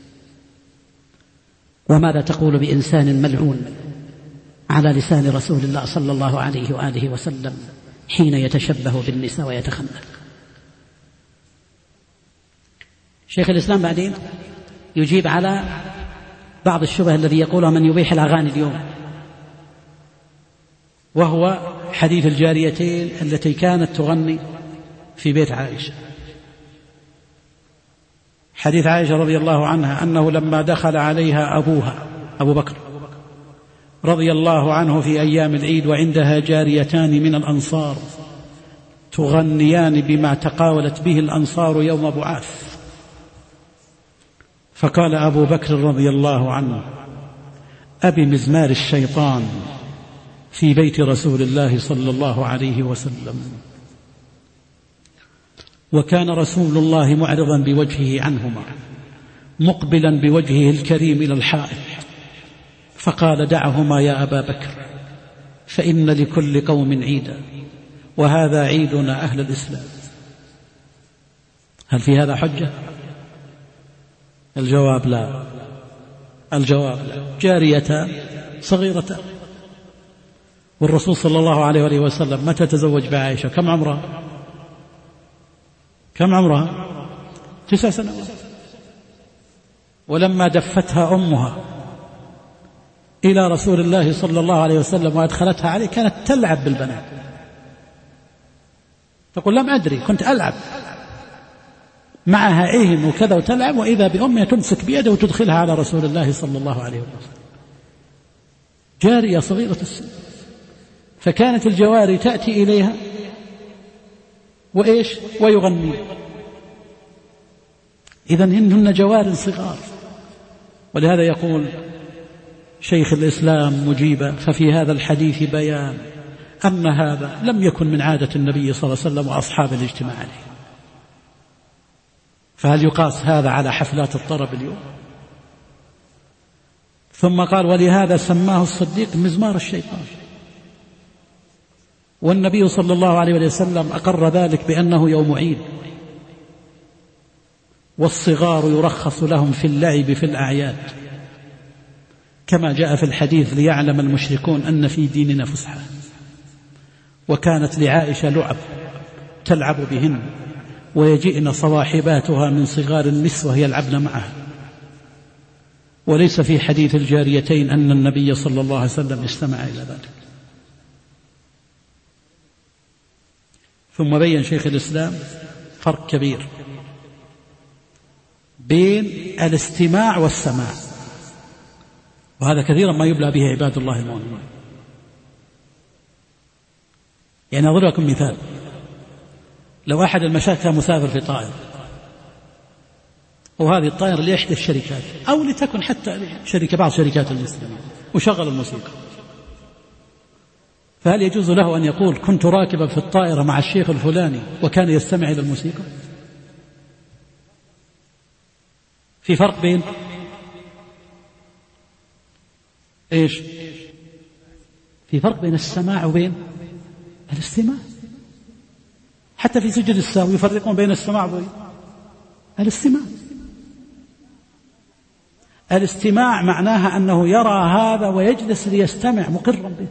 وماذا تقول بإنسان ملعون على لسان رسول الله صلى الله عليه وآله وسلم حين يتشبه بالنساء ويتخنث؟ شيخ الإسلام بعدين يجيب على بعض الشبه الذي يقولها من يبيح الأغاني اليوم، وهو حديث الجاريتين التي كانت تغني في بيت عائشة. حديث عائشة رضي الله عنها أنه لما دخل عليها أبوها أبو بكر رضي الله عنه في أيام العيد وعندها جاريتان من الأنصار تغنيان بما تقاولت به الأنصار يوم بعاث، فقال أبو بكر رضي الله عنه: أبي مزمار الشيطان في بيت رسول الله صلى الله عليه وسلم. وكان رسول الله معرضا بوجهه عنهما مقبلا بوجهه الكريم إلى الحائط، فقال: دعهما يا أبا بكر، فإن لكل قوم عيدا وهذا عيدنا أهل الإسلام. هل في هذا حجة؟ الجواب لا. الجواب لا. جاريتان صغيرتان، والرسول صلى الله عليه وآله وسلم متى تزوج بعائشة؟ كم عمرها؟ كم عمرها؟ تسع سنوات. ولما دفتها أمها إلى رسول الله صلى الله عليه وسلم وأدخلتها عليه كانت تلعب بالبنات، تقول: لم أدري، كنت ألعب معها إيه وكذا وتلعب، وإذا بأمها تمسك بيده وتدخلها على رسول الله صلى الله عليه وسلم. جارية صغيرة السن، فكانت الجواري تأتي إليها وإيش ويغني. إذن إنهن جوار صغار. ولهذا يقول شيخ الإسلام مجيبا: ففي هذا الحديث بيان أن هذا لم يكن من عادة النبي صلى الله عليه وسلم وأصحاب الاجتماع عليه. فهل يقاس هذا على حفلات الطرب اليوم؟ ثم قال: ولهذا سماه الصديق مزمار الشيطان. والنبي صلى الله عليه وسلم أقر ذلك بأنه يوم عيد، والصغار يرخص لهم في اللعب في الأعياد، كما جاء في الحديث: ليعلم المشركون أن في ديننا فسحة. وكانت لعائشة لعب تلعب بهن، ويجئن صواحباتها من صغار النسوة يلعبن معها. وليس في حديث الجاريتين أن النبي صلى الله عليه وسلم استمع إلى ذلك. ثم بين شيخ الإسلام فرق كبير بين الاستماع والسماع، وهذا كثيرا ما يبلى به عباد الله المؤمنين. يعني أضرب لكم مثال: لو أحد المشايخ كان مسافر في طائر، وهذه الطائرة لإحدى الشركات أو لتكن حتى شركة بعض شركات المسلمين، وشغل الموسيقى، فهل يجوز له أن يقول: كنت راكبا في الطائرة مع الشيخ الفلاني وكان يستمع إلى الموسيقى؟ في فرق بين إيش؟ في فرق بين السماع وبين الاستماع. حتى في سجد السهو يفرقون بين السماع وبين الاستماع. الاستماع معناها أنه يرى هذا ويجلس ليستمع مقرا به،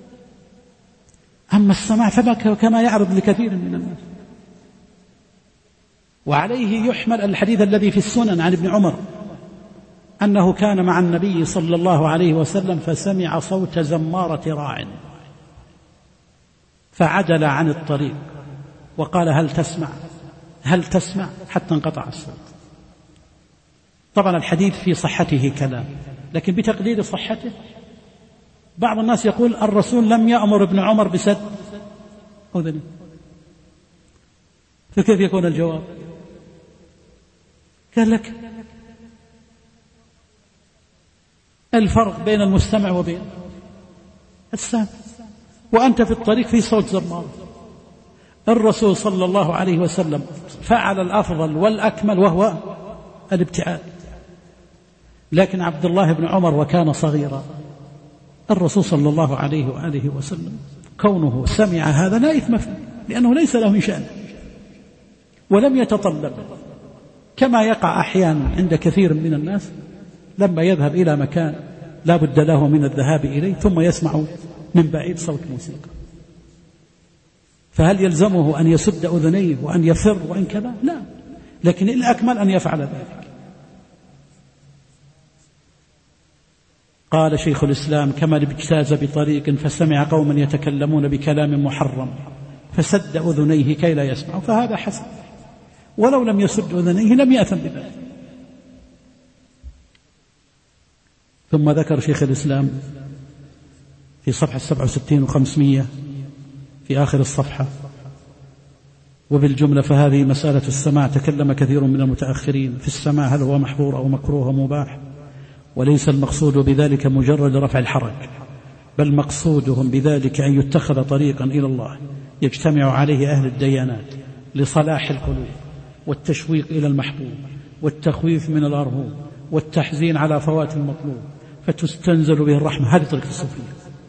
أما السماع فكما يعرض لكثير من الناس. وعليه يحمل الحديث الذي في السنن عن ابن عمر أنه كان مع النبي صلى الله عليه وسلم فسمع صوت زمارة راع فعدل عن الطريق وقال هل تسمع هل تسمع حتى انقطع الصوت. طبعا الحديث في صحته كلام، لكن بتقدير صحته بعض الناس يقول الرسول لم يأمر ابن عمر بسد أذنه، فكيف يكون الجواب؟ قال لك الفرق بين المستمع وبين السامع، وأنت في الطريق في صوت زمار. الرسول صلى الله عليه وسلم فعل الأفضل والأكمل وهو الابتعاد، لكن عبد الله بن عمر وكان صغيرا، الرسول صلى الله عليه وآله وسلم كونه سمع هذا لا إثم فيه، لأنه ليس له من شأن ولم يتطلب، كما يقع أحيانا عند كثير من الناس لما يذهب إلى مكان لا بد له من الذهاب إليه ثم يسمع من بعيد صوت موسيقى، فهل يلزمه أن يسد أذنيه وأن يفر وإن كذا؟ لا، لكن الأكمل أن يفعل ذلك. قال شيخ الإسلام كما اجتاز بطريق فسمع قوما يتكلمون بكلام محرم فسد أذنيه كي لا يسمع، فهذا حسن، ولو لم يسد أذنيه لم يأثم بذلك. ثم ذكر شيخ الإسلام في صفحة سبعة وستين وخمسمية في آخر الصفحة: وبالجملة فهذه مسألة السماع تكلم كثير من المتأخرين في السماع هل هو محظور أو مكروه ومباح، وليس المقصود بذلك مجرد رفع الحرج، بل مقصودهم بذلك أن يتخذ طريقا إلى الله يجتمع عليه أهل الديانات لصلاح القلوب والتشويق إلى المحبوب والتخويف من الأرهوب والتحزين على فوات المطلوب فتستنزل به الرحمة. هذه طريقة الصوفية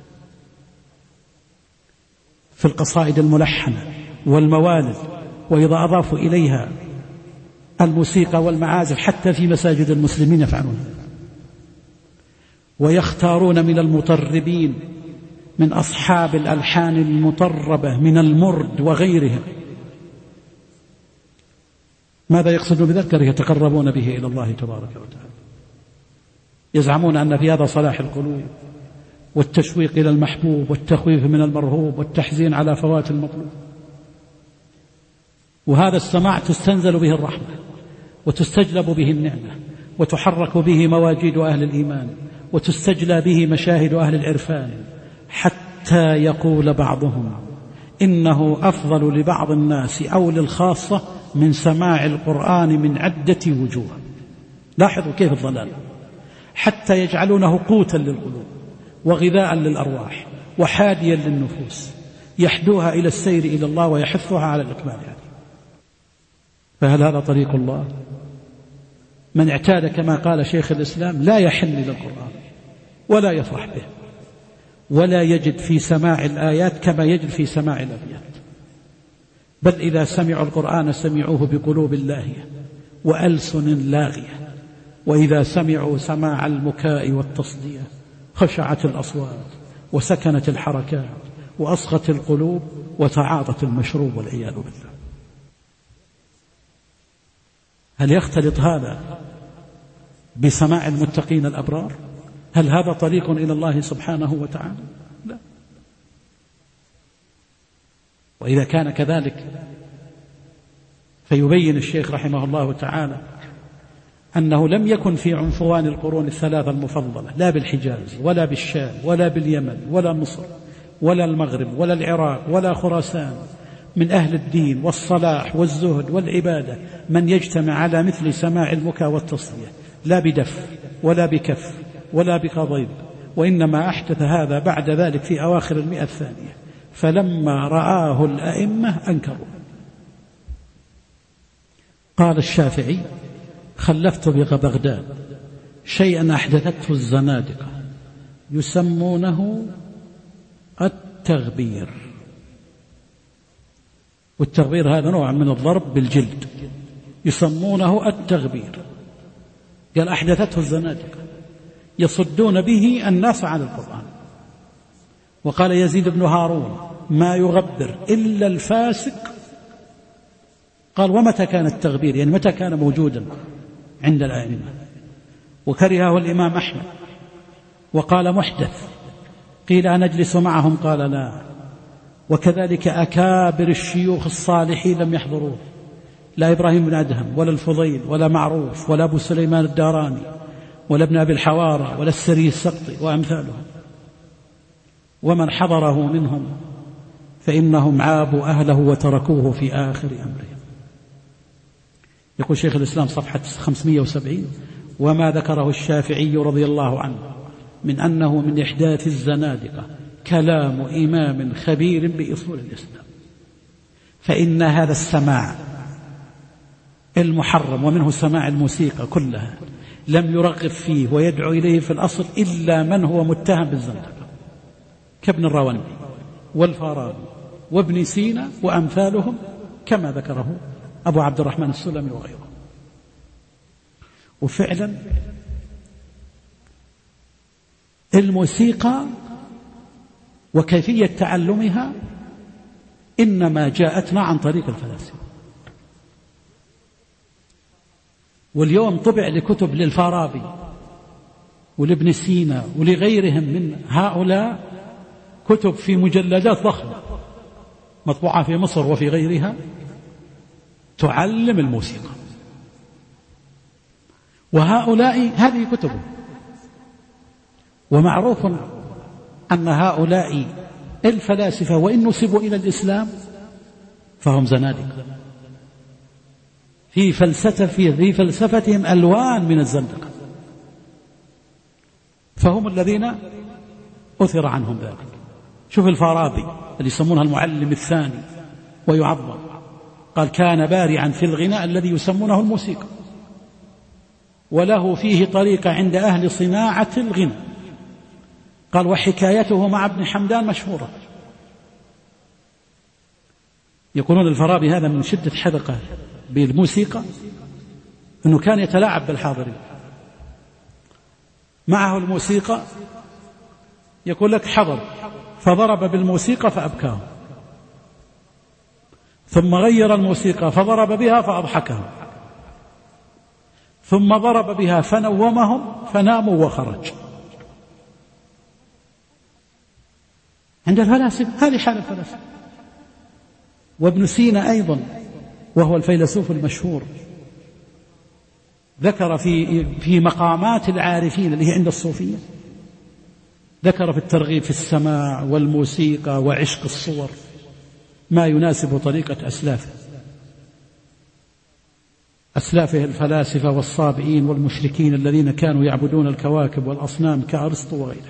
في القصائد الملحنة والموالد، وإذا أضافوا إليها الموسيقى والمعازف حتى في مساجد المسلمين يفعلون، ويختارون من المطربين من أصحاب الألحان المطربة من المرد وغيرها. ماذا يقصدون بذلك؟ يتقربون به إلى الله تبارك وتعالى، يزعمون أن في هذا صلاح القلوب والتشويق إلى المحبوب والتخويف من المرهوب والتحزين على فوات المطلوب. وهذا السماع تستنزل به الرحمة وتستجلب به النعمة وتحرك به مواجيد أهل الإيمان وتستجلى به مشاهد أهل العرفان، حتى يقول بعضهم إنه أفضل لبعض الناس أو للخاصة من سماع القرآن من عدة وجوه. لاحظوا كيف الضلال، حتى يجعلونه قوتا للقلوب وغذاء للأرواح وحاديا للنفوس يحدوها إلى السير إلى الله ويحثها على الإقبال عليه. فهل هذا طريق الله؟ من اعتاد كما قال شيخ الإسلام لا يحن للقرآن ولا يفرح به ولا يجد في سماع الآيات كما يجد في سماع الأبيات، بل إذا سمعوا القرآن سمعوه بقلوب لاهية وألسن لاغية، وإذا سمعوا سماع المكاء والتصدية خشعت الأصوات وسكنت الحركات وأصغت القلوب وتعاطت المشروب والعياذ بالله. هل يختلط هذا بسماع المتقين الأبرار؟ هل هذا طريق إلى الله سبحانه وتعالى؟ لا. وإذا كان كذلك فيبين الشيخ رحمه الله تعالى أنه لم يكن في عنفوان القرون الثلاثة المفضلة لا بالحجاز ولا بالشام ولا باليمن ولا مصر ولا المغرب ولا العراق ولا خراسان من أهل الدين والصلاح والزهد والعبادة من يجتمع على مثل سماع المكاء والتصدية، لا بدف ولا بكف ولا بقضيب، وإنما أحدث هذا بعد ذلك في أواخر المئة الثانية، فلما رآه الأئمة أنكروا. قال الشافعي: خلفت بغداد شيئا أحدثته الزنادقة يسمونه التغبير، والتغبير هذا نوع من الضرب بالجلد، يسمونه التغبير. قال أحدثته الزنادقة يصدون به الناس عن القرآن. وقال يزيد بن هارون: ما يغبر إلا الفاسق. قال: ومتى كان التغبير؟ يعني متى كان موجودا عند الأئمة؟ وكرهه الإمام أحمد وقال محدث، قيل أنجلس معهم قال لا. وكذلك أكابر الشيوخ الصالحين لم يحضروه، لا إبراهيم بن أدهم ولا الفضيل ولا معروف ولا أبو سليمان الداراني ولا ابن أبي الحوارى ولا السري السقطي وأمثالهم، ومن حضره منهم فإنهم عابوا أهله وتركوه في آخر أمرهم. يقول شيخ الإسلام صفحة خمسمائة وسبعين: وما ذكره الشافعي رضي الله عنه من أنه من إحداث الزنادقة كلام إمام خبير بأصول الإسلام، فإن هذا السماع المحرم ومنه سماع الموسيقى كلها لم يرغب فيه ويدعو إليه في الأصل إلا من هو متهم بالزندقة كابن الراوندي والفارابي وابن سينا وأمثالهم، كما ذكره أبو عبد الرحمن السلمي وغيره. وفعلا الموسيقى وكيفية تعلمها إنما جاءتنا عن طريق الفلاسفة، واليوم طبع لكتب للفارابي ولابن سينا ولغيرهم من هؤلاء كتب في مجلدات ضخمة مطبوعة في مصر وفي غيرها تعلم الموسيقى، وهؤلاء هذه كتبهم. ومعروف أن هؤلاء الفلاسفة وإن نسبوا إلى الإسلام فهم زنادقة، في فلسفة في فلسفتهم ألوان من الزندقة، فهم الذين أثر عنهم ذلك. شوف الفارابي اللي يسمونها المعلم الثاني ويعظم، قال كان بارعا في الغناء الذي يسمونه الموسيقى، وله فيه طريقة عند أهل صناعة الغناء. قال وحكايته مع ابن حمدان مشهورة. يقولون الفارابي هذا من شدة حذقه بالموسيقى أنه كان يتلاعب بالحاضرين، معه الموسيقى يقول لك حضر فضرب بالموسيقى فأبكاهم، ثم غير الموسيقى فضرب بها فأضحكهم، ثم ضرب بها فنومهم فناموا وخرج. عند الفلاسفة هذه حال الفلاسفة. وابن سينا أيضا وهو الفيلسوف المشهور ذكر في في مقامات العارفين اللي هي عند الصوفية، ذكر في الترغيب في السماع والموسيقى وعشق الصور ما يناسب طريقة أسلافه أسلافه الفلاسفة والصابئين والمشركين الذين كانوا يعبدون الكواكب والأصنام كأرسطو وغيره.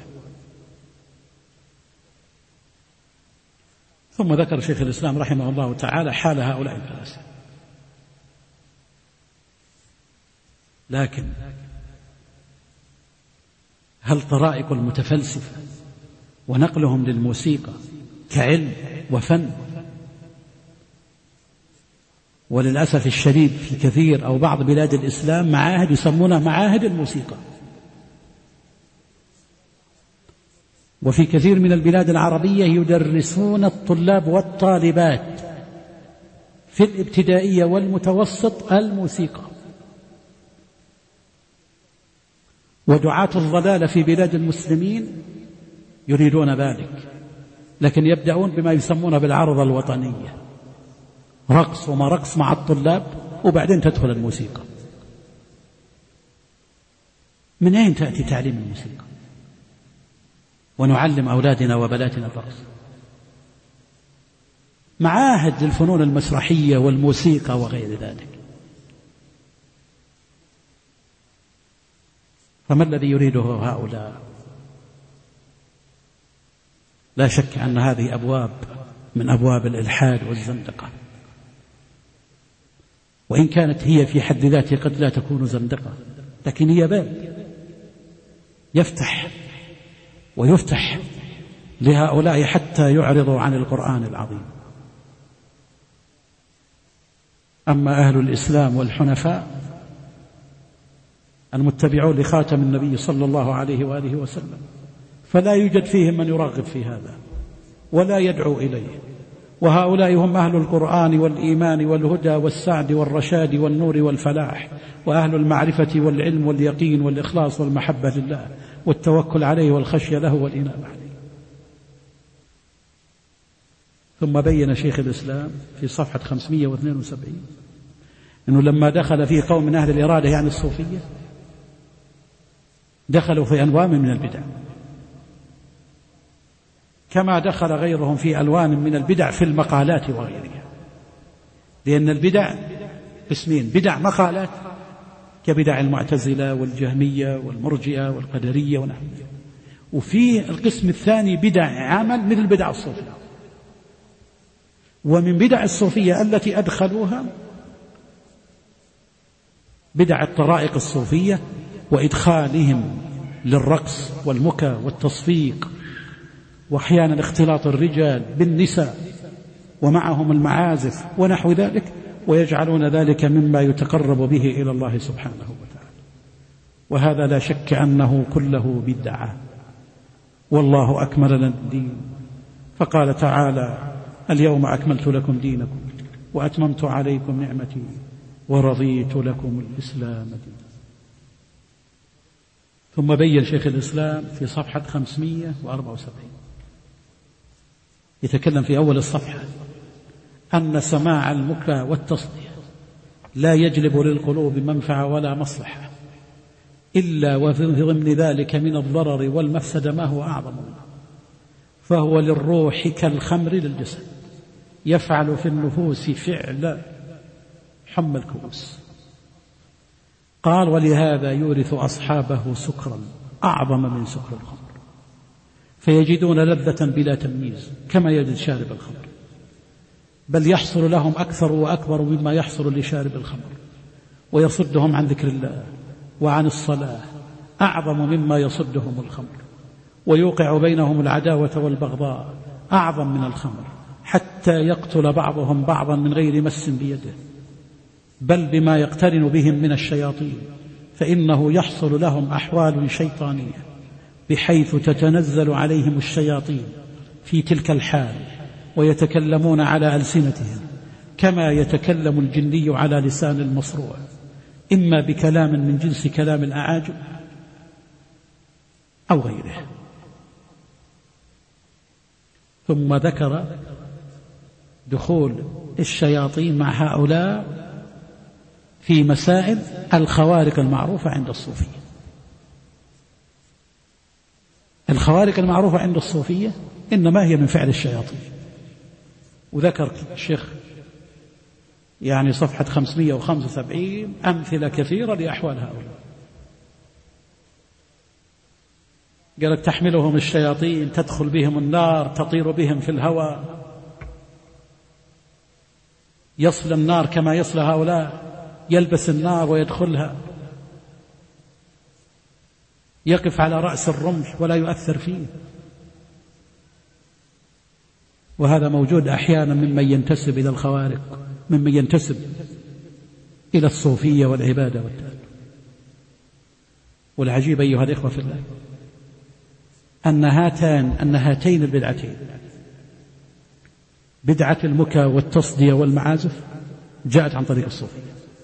ثم ذكر شيخ الإسلام رحمه الله تعالى حال هؤلاء الفلاسفة. لكن هل طرائق المتفلسفة ونقلهم للموسيقى كعلم وفن؟ وللأسف الشديد في كثير أو بعض بلاد الإسلام معاهد يسمونها معاهد الموسيقى، وفي كثير من البلاد العربية يدرسون الطلاب والطالبات في الابتدائية والمتوسط الموسيقى. ودعاة الضلال في بلاد المسلمين يريدون ذلك، لكن يبدأون بما يسمونه بالعرضة الوطنية، رقص وما رقص مع الطلاب، وبعدين تدخل الموسيقى. من أين تأتي تعليم الموسيقى ونعلم أولادنا وبناتنا الرقص؟ معاهد للفنون المسرحية والموسيقى وغير ذلك. فما الذي يريده هؤلاء؟ لا شك أن هذه أبواب من أبواب الإلحاد والزندقة، وإن كانت هي في حد ذاتها قد لا تكون زندقة، لكن هي باب يفتح ويفتح لهؤلاء حتى يعرضوا عن القرآن العظيم. أما أهل الإسلام والحنفاء المتبعون لخاتم النبي صلى الله عليه وآله وسلم فلا يوجد فيهم من يرغب في هذا ولا يدعو إليه وهؤلاء هم أهل القرآن والإيمان والهدى والسعد والرشاد والنور والفلاح، وأهل المعرفة والعلم واليقين والإخلاص والمحبة لله والتوكل عليه والخشية له والإنابة عليه. ثم بين شيخ الإسلام في صفحة خمسمائة واثنين وسبعين أنه لما دخل في قوم من أهل الإرادة يعني الصوفية دخلوا في أنواع من البدع، كما دخل غيرهم في ألوان من البدع في المقالات وغيرها، لأن البدع قسمين: بدع مقالات كبدع المعتزلة والجهمية والمرجئة والقدرية ونحوها، وفي القسم الثاني بدع عمل مثل البدع الصوفية. ومن بدع الصوفية التي أدخلوها بدع الطرائق الصوفية وإدخالهم للرقص والمكى والتصفيق، وأحيانا اختلاط الرجال بالنساء ومعهم المعازف ونحو ذلك، ويجعلون ذلك مما يتقرب به إلى الله سبحانه وتعالى، وهذا لا شك أنه كله بدعة. والله أكمل لنا الدين، فقال تعالى: اليوم أكملت لكم دينكم وأتممت عليكم نعمتي ورضيت لكم الإسلام دينا. ثم بين شيخ الإسلام في صفحة خمسمائة وأربعة وسبعين يتكلم في أول الصفحة أن سماع المكى والتصدية لا يجلب للقلوب منفعة ولا مصلحة، إلا وفي ضمن ذلك من الضرر والمفسدة ما هو أعظم منه، فهو للروح كالخمر للجسد، يفعل في النفوس فعل حمى الكؤوس. قال: ولهذا يورث أصحابه سكرا أعظم من سكر الخمر، فيجدون لذة بلا تمييز كما يجد شارب الخمر، بل يحصل لهم أكثر وأكبر مما يحصل لشارب الخمر، ويصدهم عن ذكر الله وعن الصلاة أعظم مما يصدهم الخمر، ويوقع بينهم العداوة والبغضاء أعظم من الخمر، حتى يقتل بعضهم بعضا من غير مس بيده، بل بما يقترن بهم من الشياطين، فإنه يحصل لهم أحوال شيطانية بحيث تتنزل عليهم الشياطين في تلك الحال، ويتكلمون على ألسنتهم كما يتكلم الجني على لسان المصروع، إما بكلام من جنس كلام الأعاجم أو غيره. ثم ذكر دخول الشياطين مع هؤلاء في مسائل الخوارق المعروفة عند الصوفية. الخوارق المعروفة عند الصوفية إنما هي من فعل الشياطين، وذكر الشيخ يعني صفحة خمسمائة وخمسة وسبعين أمثلة كثيرة لأحوال هؤلاء. قالت: تحملهم الشياطين، تدخل بهم النار، تطير بهم في الهواء، يصل النار كما يصل هؤلاء، يلبس النار ويدخلها، يقف على رأس الرمح ولا يؤثر فيه. وهذا موجود أحيانا ممن ينتسب إلى الخوارق، ممن ينتسب إلى الصوفية والعبادة والتألف. والعجيب أيها الإخوة في الله أن هاتان أن هاتين البدعتين، بدعة المكى والتصدية والمعازف، جاءت عن طريق الصوفية،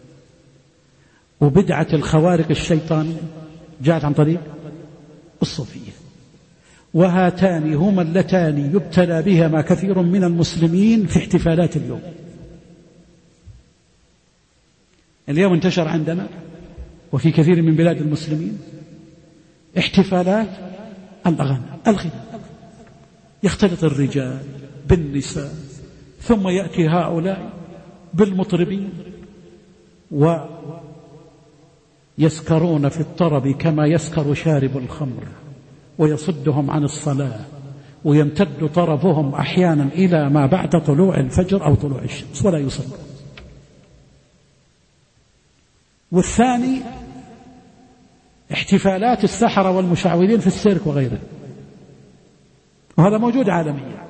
وبدعة الخوارق الشيطانية جاءت عن طريق الصوفية، وهاتان هما اللتان يبتلى بهما كثير من المسلمين في احتفالات اليوم. اليوم انتشر عندنا وفي كثير من بلاد المسلمين احتفالات الأغاني الغناء، يختلط الرجال بالنساء، ثم يأتي هؤلاء بالمطربين ويسكرون في الطرب كما يسكر شارب الخمر، ويصدهم عن الصلاة، ويمتد طرفهم أحيانا إلى ما بعد طلوع الفجر أو طلوع الشمس ولا يصلون. والثاني احتفالات السحرة والمشعوذين في السيرك وغيره، وهذا موجود عالميا.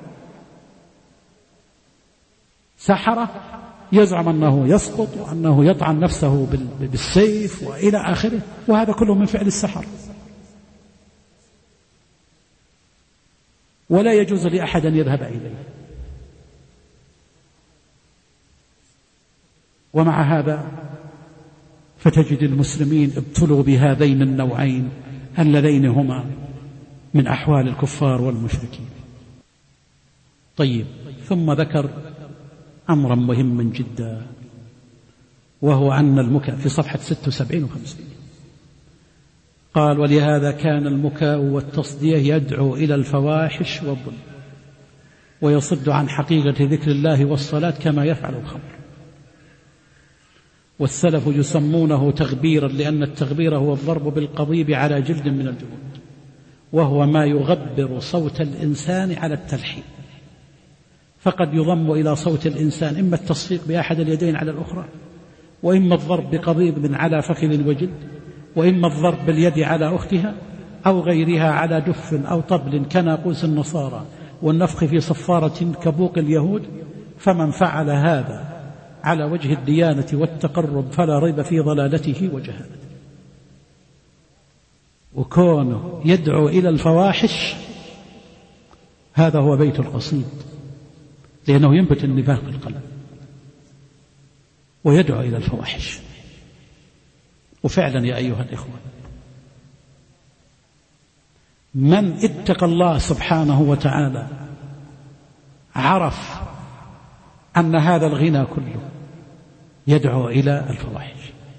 سحرة يزعم أنه يسقط وأنه يطعن نفسه بالسيف وإلى آخره، وهذا كله من فعل السحر، ولا يجوز لأحد أن يذهب إليه. ومع هذا فتجد المسلمين ابتلوا بهذين النوعين اللذين هما من أحوال الكفار والمشركين. طيب، ثم ذكر أمرا مهما جدا، وهو أن المكاء في صفحة ستة وسبعين وخمسين قال: ولهذا كان المكاء والتصدية يدعو إلى الفواحش والظلم ويصد عن حقيقة ذكر الله والصلاة كما يفعل الخمر. والسلف يسمونه تغبيرا، لأن التغبير هو الضرب بالقضيب على جلد من الجلود، وهو ما يغبر صوت الإنسان على التلحين، فقد يضم إلى صوت الإنسان إما التصفيق بأحد اليدين على الأخرى، وإما الضرب بقضيب على فخذ وجلد، وإما الضرب باليد على أختها أو غيرها على دف أو طبل كناقوس النصارى، والنفخ في صفارة كبوق اليهود. فمن فعل هذا على وجه الديانة والتقرب فلا ريب في ضلالته وجهالته. وكونه يدعو إلى الفواحش هذا هو بيت القصيد، لأنه ينبت النفاق في القلب ويدعو إلى الفواحش. وفعلا يا أيها الإخوة، من اتقى الله سبحانه وتعالى عرف أن هذا الغنى كله يدعو إلى الفواحش.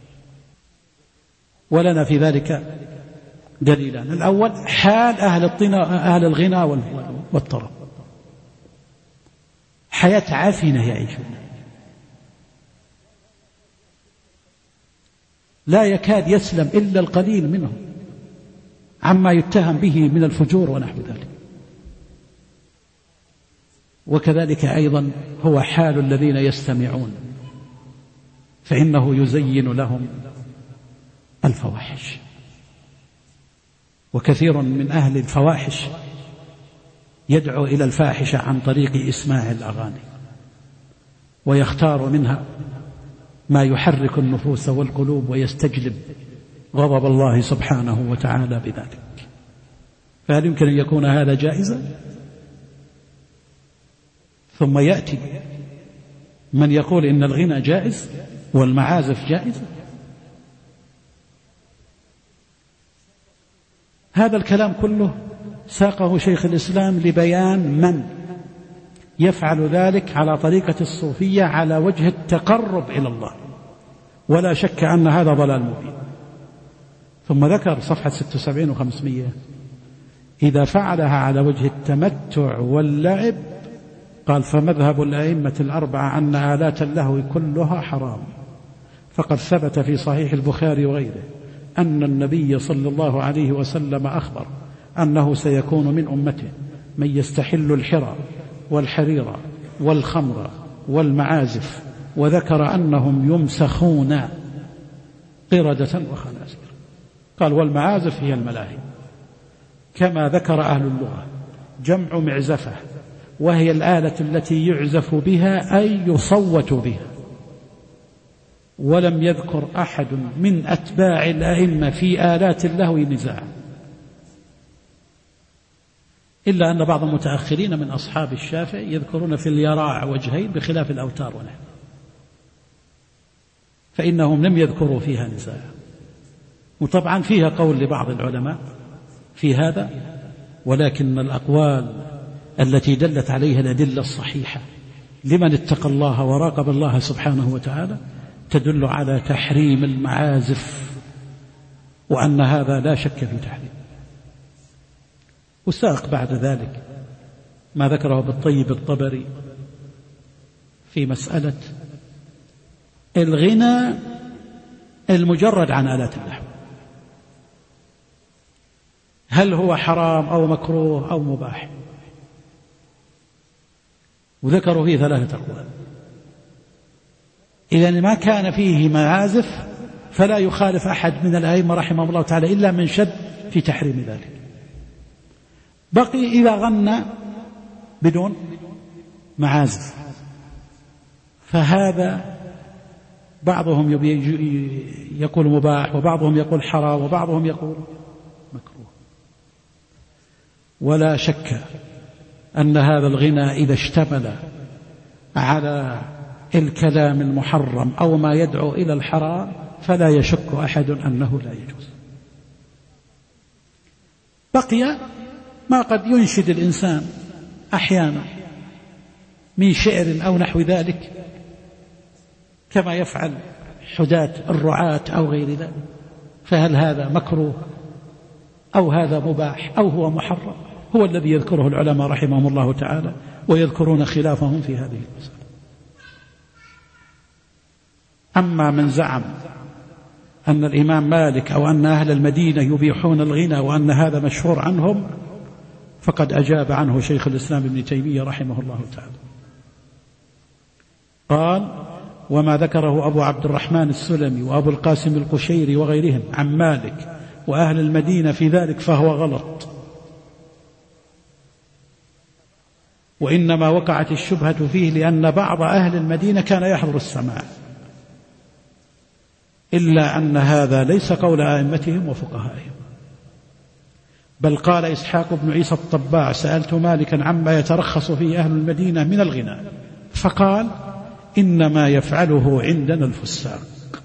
ولنا في ذلك دليلان: الأول حال أهل أهل الغنى والطرب، حياة عافنة يعيشون، لا يكاد يسلم إلا القليل منهم عما يتهم به من الفجور ونحو ذلك. وكذلك أيضا هو حال الذين يستمعون، فإنه يزين لهم الفواحش. وكثير من أهل الفواحش يدعو إلى الفاحشة عن طريق إسماع الأغاني، ويختار منها ما يحرك النفوس والقلوب ويستجلب غضب الله سبحانه وتعالى بذلك. فهل يمكن أن يكون هذا جائزا؟ ثم يأتي من يقول إن الغنى جائز والمعازف جائزة. هذا الكلام كله ساقه شيخ الإسلام لبيان من يفعل ذلك على طريقة الصوفية على وجه التقرب إلى الله، ولا شك أن هذا ضلال مبين. ثم ذكر صفحة ستة وسبعين وخمسمائة: إذا فعلها على وجه التمتع واللعب قال: فمذهب الأئمة الأربعة أن آلات اللهو كلها حرام، فقد ثبت في صحيح البخاري وغيره أن النبي صلى الله عليه وسلم أخبر أنه سيكون من أمته من يستحل الحرى والحرير والخمر والمعازف، وذكر أنهم يمسخون قردة وخنازير. قال: والمعازف هي الملاهي، كما ذكر أهل اللغة جمع معزفة، وهي الآلة التي يعزف بها أي يصوت بها. ولم يذكر أحد من أتباع الأئمة في آلات اللهو نزاع، إلا أن بعض المتأخرين من أصحاب الشافعي يذكرون في اليراع وجهين بخلاف الأوتار ونحن، فإنهم لم يذكروا فيها نزاع. وطبعا فيها قول لبعض العلماء في هذا، ولكن الأقوال التي دلت عليها الأدلة الصحيحة لمن اتقى الله وراقب الله سبحانه وتعالى تدل على تحريم المعازف، وأن هذا لا شك في تحريم. وساق بعد ذلك ما ذكره بالطيب الطبري في مسألة الغنى المجرد عن آلات اللهو، هل هو حرام أو مكروه أو مباح؟ وذكروا فيه ثلاثة أقوال. إذا ما كان فيه معازف فلا يخالف أحد من الأئمة رحمه الله تعالى إلا من شد في تحريم ذلك. بقي إذا غنى بدون معازف، فهذا بعضهم يقول مباح، وبعضهم يقول حرام، وبعضهم يقول مكروه. ولا شك أن هذا الغنى إذا اشتمل على الكلام المحرم أو ما يدعو إلى الحرام فلا يشك أحد أنه لا يجوز. بقي ما قد ينشد الإنسان أحيانا من شعر أو نحو ذلك كما يفعل حداة الرعاة أو غير ذلك، فهل هذا مكروه أو هذا مباح أو هو محرم؟ هو الذي يذكره العلماء رحمهم الله تعالى ويذكرون خلافهم في هذه المسألة. أما من زعم أن الإمام مالك أو أن أهل المدينة يبيحون الغنى وأن هذا مشهور عنهم فقد أجاب عنه شيخ الإسلام ابن تيمية رحمه الله تعالى، قال: وما ذكره أبو عبد الرحمن السلمي وأبو القاسم القشيري وغيرهم عن مالك وأهل المدينة في ذلك فهو غلط، وإنما وقعت الشبهة فيه لأن بعض أهل المدينة كان يحضر السماع، إلا أن هذا ليس قول أئمتهم وفقهائهم، بل قال إسحاق بن عيسى الطباع: سألت مالكا عما يترخص فيه أهل المدينة من الغنى فقال: إنما يفعله عندنا الفساق.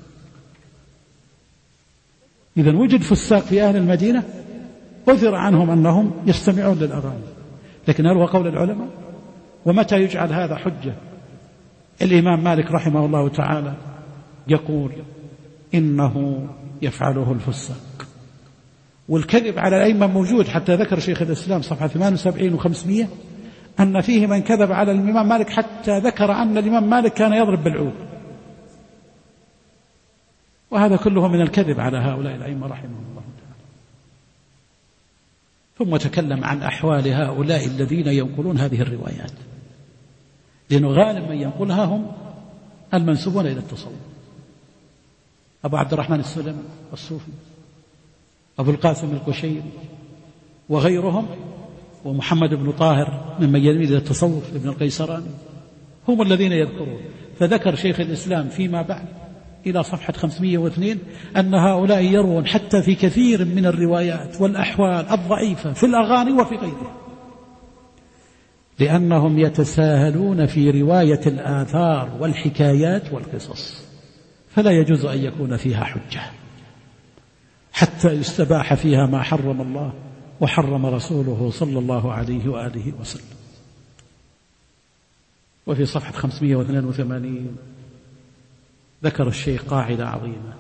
إذن وجد فساق في أهل المدينة أثر عنهم أنهم يستمعون للأغاني، لكن هل هو قول العلماء؟ ومتى يجعل هذا حجة؟ الإمام مالك رحمه الله تعالى يقول إنه يفعله الفساق، والكذب على الأئمة موجود، حتى ذكر شيخ الإسلام صفحة ثمانية وسبعين وخمسمائة أن فيه من كذب على الإمام مالك حتى ذكر أن الإمام مالك كان يضرب بالعود، وهذا كله من الكذب على هؤلاء الأئمة رحمهم الله تعالى. ثم تكلم عن أحوال هؤلاء الذين ينقلون هذه الروايات، لأنه غالب من ينقلها هم المنسوبون إلى التصوف: أبو عبد الرحمن السلمي الصوفي، أبو القاسم القشيري وغيرهم، ومحمد بن طاهر ممن يميل إلى التصوف ابن القيسراني، هم الذين يذكرون. فذكر شيخ الإسلام فيما بعد إلى صفحة خمسمائة واثنين أن هؤلاء يروون حتى في كثير من الروايات والأحوال الضعيفة في الأغاني وفي غيرها، لأنهم يتساهلون في رواية الآثار والحكايات والقصص، فلا يجوز أن يكون فيها حجة حتى يستباح فيها ما حرم الله وحرم رسوله صلى الله عليه وآله وسلم. وفي صفحة خمسمائة واثنين وثمانين ذكر الشيخ قاعدة عظيمة،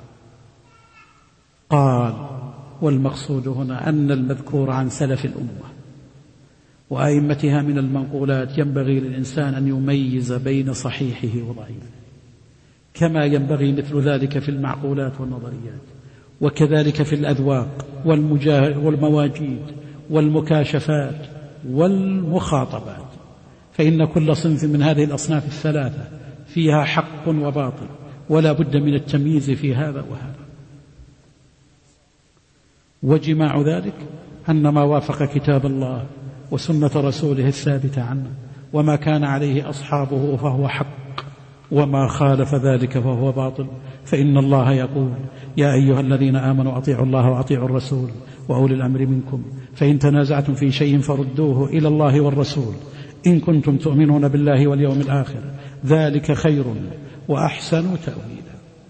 قال: والمقصود هنا أن المذكور عن سلف الأمة وأئمتها من المنقولات ينبغي للإنسان أن يميز بين صحيحه وضعيفه، كما ينبغي مثل ذلك في المعقولات والنظريات، وكذلك في الأذواق والمواجيد والمكاشفات والمخاطبات، فإن كل صنف من هذه الأصناف الثلاثة فيها حق وباطل، ولا بد من التمييز في هذا وهذا. وجماع ذلك أن ما وافق كتاب الله وسنة رسوله الثابتة عنه وما كان عليه أصحابه فهو حق، وما خالف ذلك فهو باطل، فإن الله يقول: يا أيها الذين آمنوا أطيعوا الله وأطيعوا الرسول وأولي الأمر منكم، فإن تنازعتم في شيء فردوه إلى الله والرسول إن كنتم تؤمنون بالله واليوم الآخر، ذلك خير وأحسن تأويلا.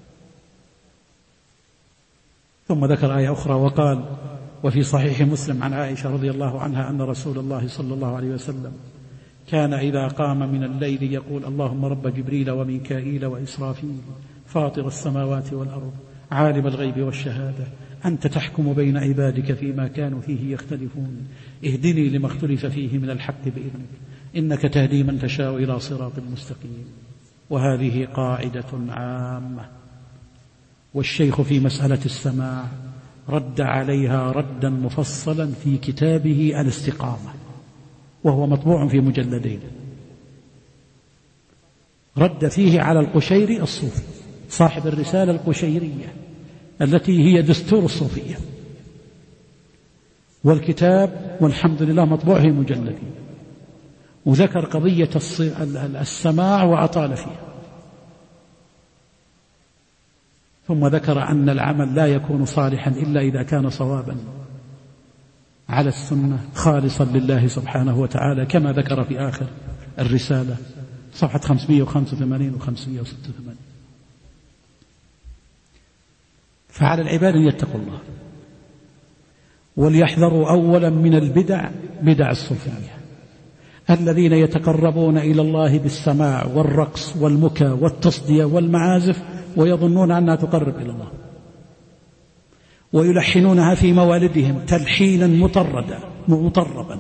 ثم ذكر آية أخرى وقال: وفي صحيح مسلم عن عائشة رضي الله عنها أن رسول الله صلى الله عليه وسلم كان إذا قام من الليل يقول: اللهم رب جبريل وميكائيل وإسرافيل فاطر السماوات والأرض عالم الغيب والشهادة أنت تحكم بين عبادك فيما كانوا فيه يختلفون اهدني لما اختلف فيه من الحق بإذنك إنك تهدي من تشاء إلى صراط مستقيم. وهذه قاعدة عامة، والشيخ في مسألة السماع رد عليها ردا مفصلا في كتابه الاستقامة، وهو مطبوع في مجلدين، رد فيه على القشيري الصوفي صاحب الرسالة القشيرية التي هي دستور الصوفية، والكتاب والحمد لله مطبوع في مجلدين، وذكر قضية السماع وأطال فيها، ثم ذكر أن العمل لا يكون صالحا إلا إذا كان صوابا على السنة خالصا لله سبحانه وتعالى، كما ذكر في آخر الرسالة صفحة خمسمائة وخمسة وثمانين وخمسمائة وستة وثمانين. فعلى العباد أن يتقوا الله وليحذروا أولا من البدع، بدع الصوفية الذين يتقربون إلى الله بالسماع والرقص والمكى والتصدية والمعازف ويظنون أنها تقرب إلى الله، ويلحنونها في موالدهم تلحينا مطردا مطربا،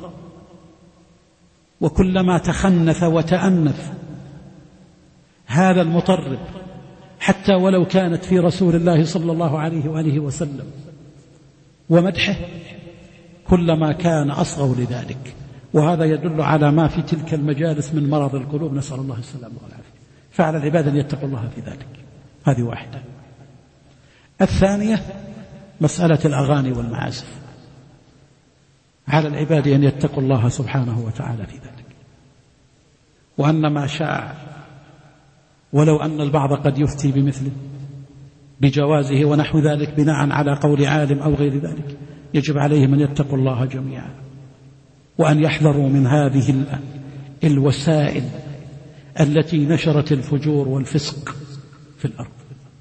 وكلما تخنث وتأنف هذا المطرب حتى ولو كانت في رسول الله صلى الله عليه وآله وسلم ومدحه كلما كان أصغر لذلك، وهذا يدل على ما في تلك المجالس من مرض القلوب، نسأل الله السلامة والعافية. فعلى العباد أن يتقوا الله في ذلك، هذه واحدة. الثانية مسألة الأغاني والمعازف، على العباد أن يتقوا الله سبحانه وتعالى في ذلك، وأن ما شاء ولو أن البعض قد يفتي بمثله بجوازه ونحو ذلك بناء على قول عالم أو غير ذلك، يجب عليهم أن يتقوا الله جميعا وأن يحذروا من هذه الوسائل التي نشرت الفجور والفسق في الأرض.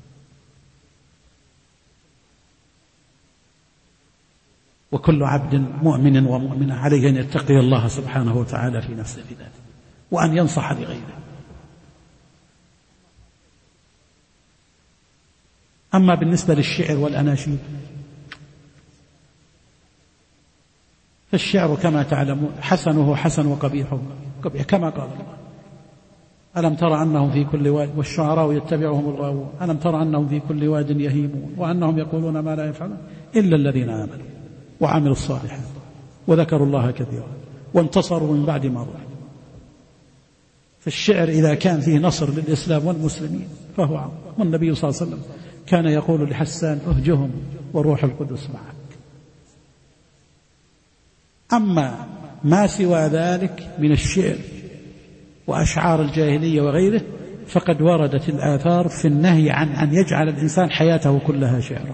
وكل عبد مؤمن ومؤمنة عليه أن يتقي الله سبحانه وتعالى في نفسه في ذلك، وأن ينصح لغيره. أما بالنسبة للشعر والأناشيد فالشعر كما تعلمون حسنه حسن وقبيحه قبيح، كما قال الله: ألم تر أنهم في كل واد والشعراء يتبعهم الغاوون، ألم تر أنهم في كل واد يهيمون وأنهم يقولون ما لا يفعلون إلا الذين آمنوا وعملوا الصالحات وذكروا الله كثيرا وانتصروا من بعد ما ظلموا. فالشعر إذا كان فيه نصر للإسلام والمسلمين فهو عظيم. والنبي صلى الله عليه وسلم كان يقول لحسان: اهجهم وروح القدس معك. أما ما سوى ذلك من الشعر وأشعار الجاهلية وغيره فقد وردت الآثار في النهي عن أن يجعل الإنسان حياته كلها شعرا.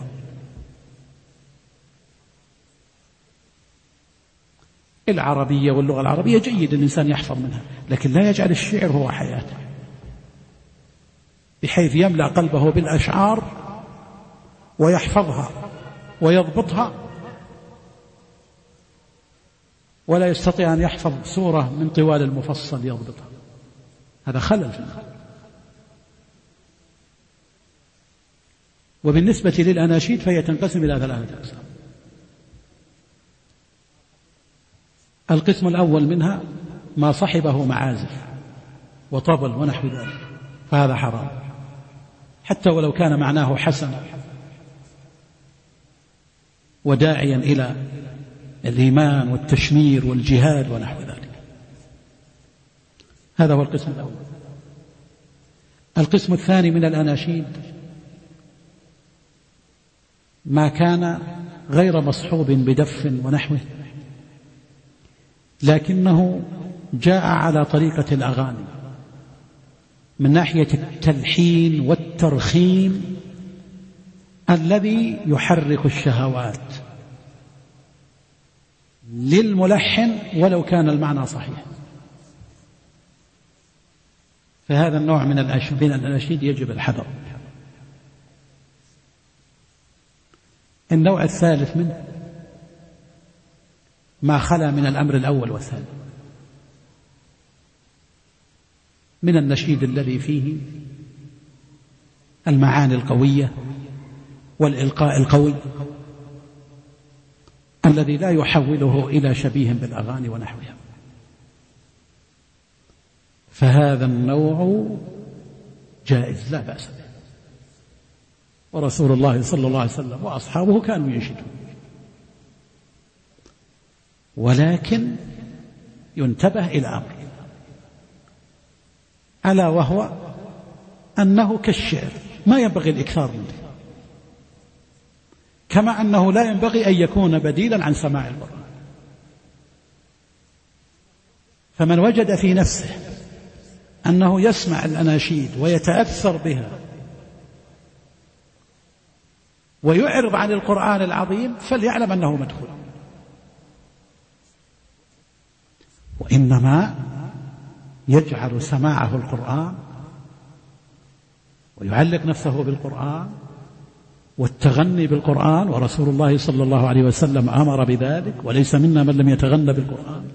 العربية واللغة العربية جيد الإنسان يحفظ منها، لكن لا يجعل الشعر هو حياته بحيث يملأ قلبه بالأشعار ويحفظها ويضبطها، ولا يستطيع أن يحفظ سورة من طوال المفصل يضبطها. هذا خلل في النظر. وبالنسبة للأناشيد فهي تنقسم إلى ثلاثة أقسام. القسم الأول منها ما صحبه معازف وطبل ونحو ذلك، فهذا حرام حتى ولو كان معناه حسنا وداعيا إلى الإيمان والتشمير والجهاد ونحو ذلك. هذا هو القسم الأول. القسم الثاني من الأناشيد ما كان غير مصحوب بدف ونحوه، لكنه جاء على طريقة الأغاني من ناحية التلحين والترخيم الذي يحرك الشهوات للملحن ولو كان المعنى صحيح. فهذا النوع من الأناشيد يجب الحذر. النوع الثالث منه ما خلا من الأمر الأول والثاني من النشيد الذي فيه المعاني القوية والإلقاء القوي الذي لا يحوله إلى شبيه بالأغاني ونحوها. فهذا النوع جائز لا بأس به، ورسول الله صلى الله عليه وسلم وأصحابه كانوا ينشدون، ولكن ينتبه إلى أمر ألا وهو أنه كالشعر ما ينبغي الإكثار منه، كما أنه لا ينبغي أن يكون بديلا عن سماع القرآن. فمن وجد في نفسه أنه يسمع الأناشيد ويتأثر بها ويعرض عن القرآن العظيم فليعلم أنه مدخول. وإنما يجعل سماعه القرآن ويعلق نفسه بالقرآن والتغني بالقرآن، ورسول الله صلى الله عليه وسلم أمر بذلك، وليس منا من لم يتغنى بالقرآن،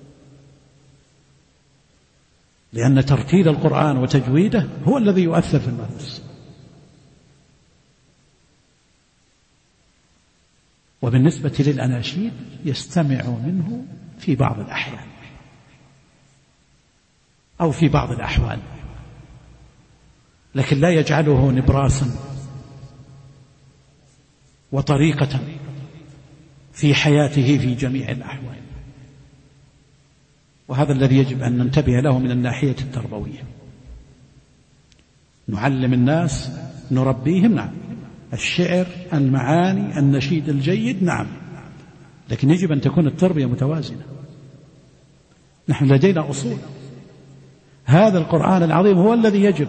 لأن ترتيل القرآن وتجويده هو الذي يؤثر في النفس. وبالنسبة للأناشيد يستمع منه في بعض الأحيان أو في بعض الأحوال، لكن لا يجعله نبراسا وطريقة في حياته في جميع الأحوال. وهذا الذي يجب أن ننتبه له من الناحية التربوية. نعلم الناس، نربيهم، نعم، الشعر، المعاني، النشيد الجيد، نعم، لكن يجب أن تكون التربية متوازنة. نحن لدينا أصول. هذا القرآن العظيم هو الذي يجب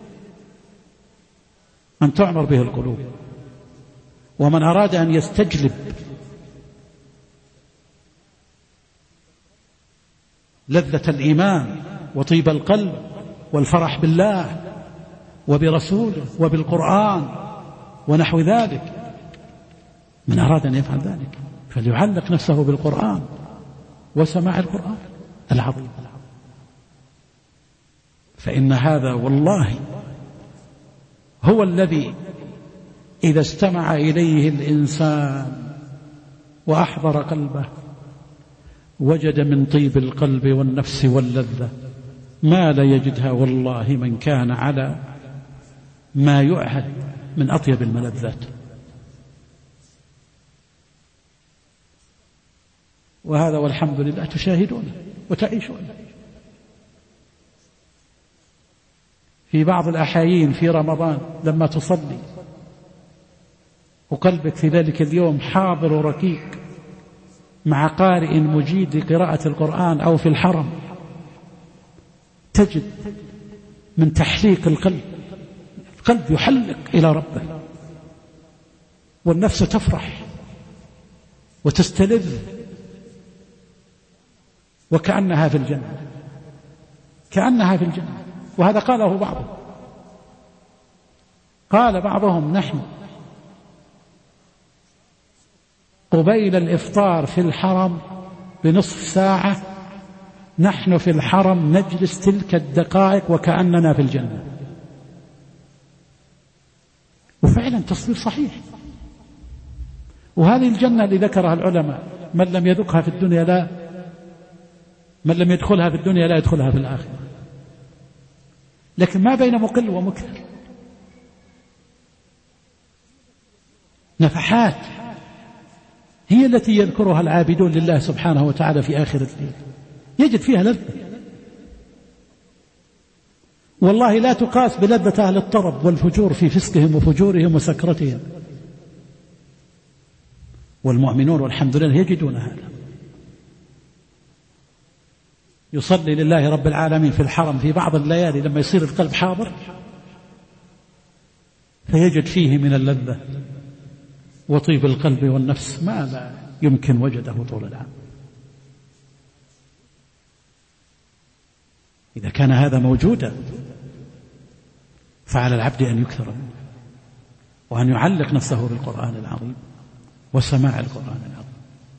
أن تعمر به القلوب. ومن أراد أن يستجلب لذة الإيمان وطيب القلب والفرح بالله وبرسوله وبالقرآن ونحو ذلك، من أراد أن يفعل ذلك فليعلق نفسه بالقرآن وسماع القرآن العظيم، فإن هذا والله هو الذي إذا استمع إليه الإنسان وأحضر قلبه وجد من طيب القلب والنفس واللذة ما لا يجدها والله من كان على ما يعهد من أطيب الملذات. وهذا والحمد لله تشاهدونه وتعيشونه. في بعض الأحايين في رمضان لما تصلي وقلبك في ذلك اليوم حاضر وركيك مع قارئ مجيد لقراءة القرآن أو في الحرم، تجد من تحليق القلب، القلب يحلق إلى ربه والنفس تفرح وتستلذ وكأنها في الجنة، كأنها في الجنة. وهذا قاله بعضهم، قال بعضهم: نحن قبيل الإفطار في الحرم بنصف ساعة نحن في الحرم نجلس تلك الدقائق وكأننا في الجنة. وفعلا تصوير صحيح. وهذه الجنة اللي ذكرها العلماء من لم يذقها في الدنيا لا من لم يدخلها في الدنيا لا يدخلها في الآخرة، لكن ما بين مقل ومكثر، نفحات هي التي يذكرها العابدون لله سبحانه وتعالى في آخر الليل، يجد فيها لذة والله لا تقاس بلذة أهل الطرب والفجور في فسقهم وفجورهم وسكرتهم. والمؤمنون والحمد لله يجدون هذا. يصلي لله رب العالمين في الحرم في بعض الليالي لما يصير القلب حاضر فيجد فيه من اللذة وطيب القلب والنفس ما لا يمكن وجده طول العام. إذا كان هذا موجودا فعلى العبد أن يكثر منه وأن يعلق نفسه بالقرآن العظيم وسماع القرآن العظيم.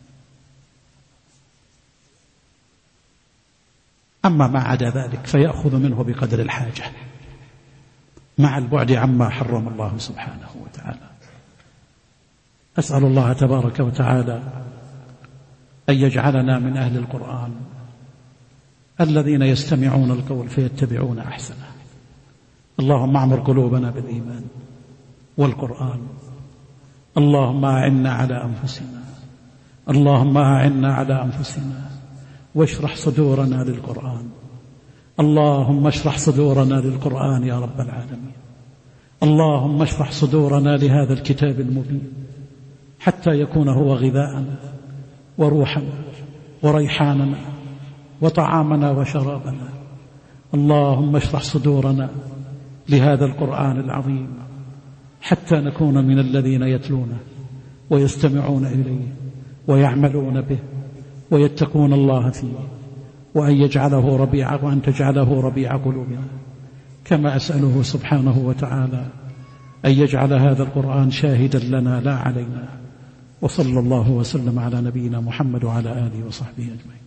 أما ما عدا ذلك فيأخذ منه بقدر الحاجة مع البعد عما حرم الله سبحانه وتعالى. أسأل الله تبارك وتعالى أن يجعلنا من أهل القرآن الذين يستمعون القول فيتبعون أحسنه. اللهم اعمر قلوبنا بالإيمان والقرآن. اللهم أعنا على أنفسنا اللهم أعنا على أنفسنا واشرح صدورنا للقرآن. اللهم اشرح صدورنا للقرآن يا رب العالمين. اللهم اشرح صدورنا لهذا الكتاب المبين حتى يكون هو غذاءنا وروحنا وريحاننا وطعامنا وشرابنا. اللهم اشرح صدورنا لهذا القرآن العظيم حتى نكون من الذين يتلونه ويستمعون إليه ويعملون به ويتقون الله فيه وأن يجعله ربيع وأن تجعله ربيع قلوبنا، كما أسأله سبحانه وتعالى أن يجعل هذا القرآن شاهدا لنا لا علينا. وصلى الله وسلم على نبينا محمد وعلى آله وصحبه أجمعين.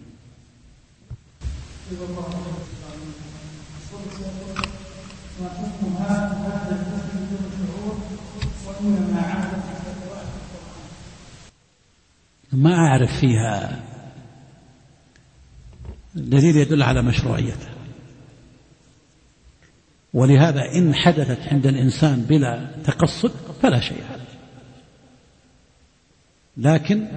ما أعرف فيها دليل يدل على مشروعيته، ولهذا إن حدثت عند الإنسان بلا تقصد فلا شيء عليه، لكن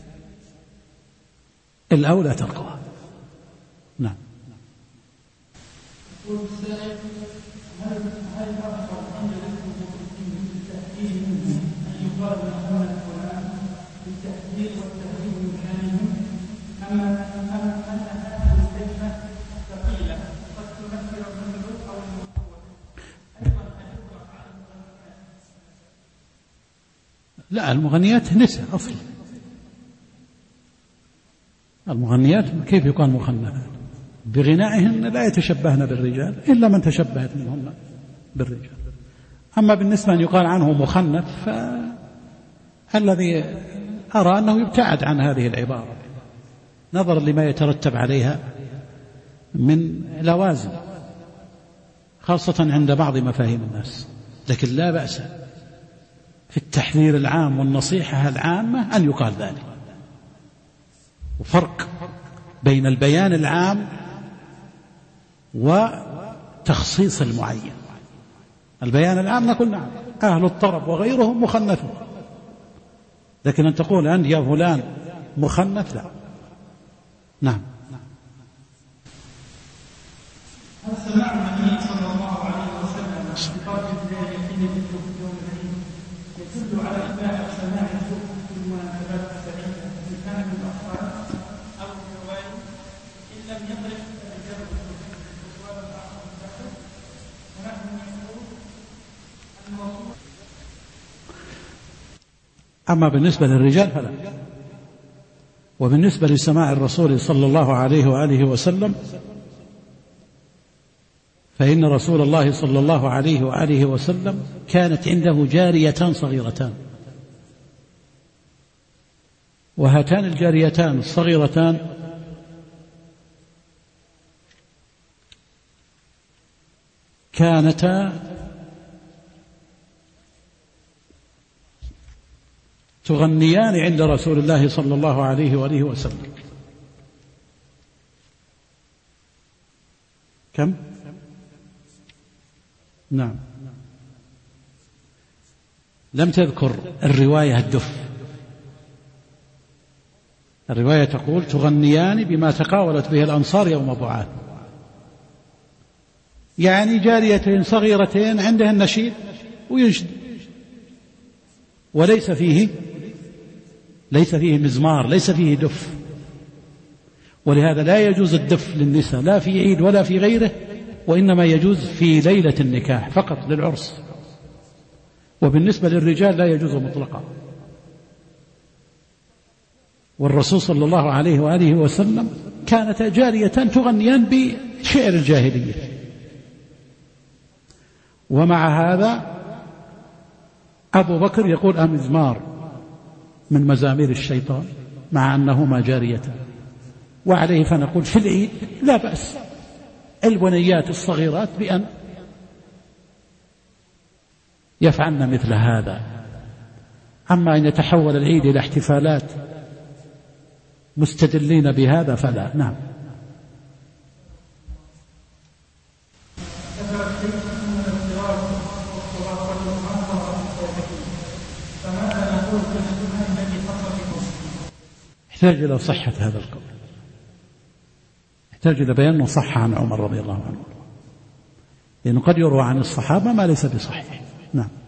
الأولى تركها. نعم. لا، المغنيات نساء أصلا. المغنيات كيف يقال مخنثات؟ بغنائهن لا يتشبهن بالرجال إلا من تشبهت منهن بالرجال. أما بالنسبة أن يقال عنه مخنث فالذي أرى أنه يبتعد عن هذه العبارة نظرا لما يترتب عليها من لوازم، خاصة عند بعض مفاهيم الناس. لكن لا بأس في التحذير العام والنصيحة العامة أن يقال ذلك. وفرق بين البيان العام وتخصيص المعين. البيان العام نقول نعم أهل الطرب وغيرهم مخنثون، لكن أن تقول أنت يا فلان مخنث لا. نعم. هل سمع النبي صلى الله عليه وسلم في قول الجاهلين يدل على إباحة سماع الذكر في المناسبات السعيدة إن كان من الأطفال أو الرواية إن لم يضرب الرجال بالذكر وسؤال الآخر بالذكر ونحن نقول الموضوع. أما بالنسبة للرجال فلا. وبالنسبة لسماع الرسول صلى الله عليه وآله وسلم فإن رسول الله صلى الله عليه وآله وسلم كانت عنده جاريتان صغيرتان، وهاتان الجاريتان الصغيرتان كانتا تغنيان عند رسول الله صلى الله عليه وآله وسلم. كم؟ نعم. لم تذكر الرواية الدف. الرواية تقول تغنيان بما تقاولت به الأنصار يوم بعاث، يعني جاريتين صغيرتين عندهن نشيد وينشد، وليس فيه ليس فيه مزمار، ليس فيه دف. ولهذا لا يجوز الدف للنساء لا في عيد ولا في غيره، وإنما يجوز في ليلة النكاح فقط للعرس. وبالنسبة للرجال لا يجوز مطلقا. والرسول صلى الله عليه وآله وسلم كانت جاريتان تغنيان بشعر الجاهلية، ومع هذا أبو بكر يقول أمزمار من مزامير الشيطان مع أنهما جاريتان. وعليه فنقول في العيد لا بأس البنيات الصغيرات بأن يفعلن مثل هذا. أما أن يتحول العيد إلى احتفالات مستدلين بهذا فلا. نعم. يحتاج إلى صحة هذا القول، يحتاج إلى بيان صح عن عمر رضي الله عنه، لأنه قد يروى عن الصحابة ما ليس بصحيح. نعم.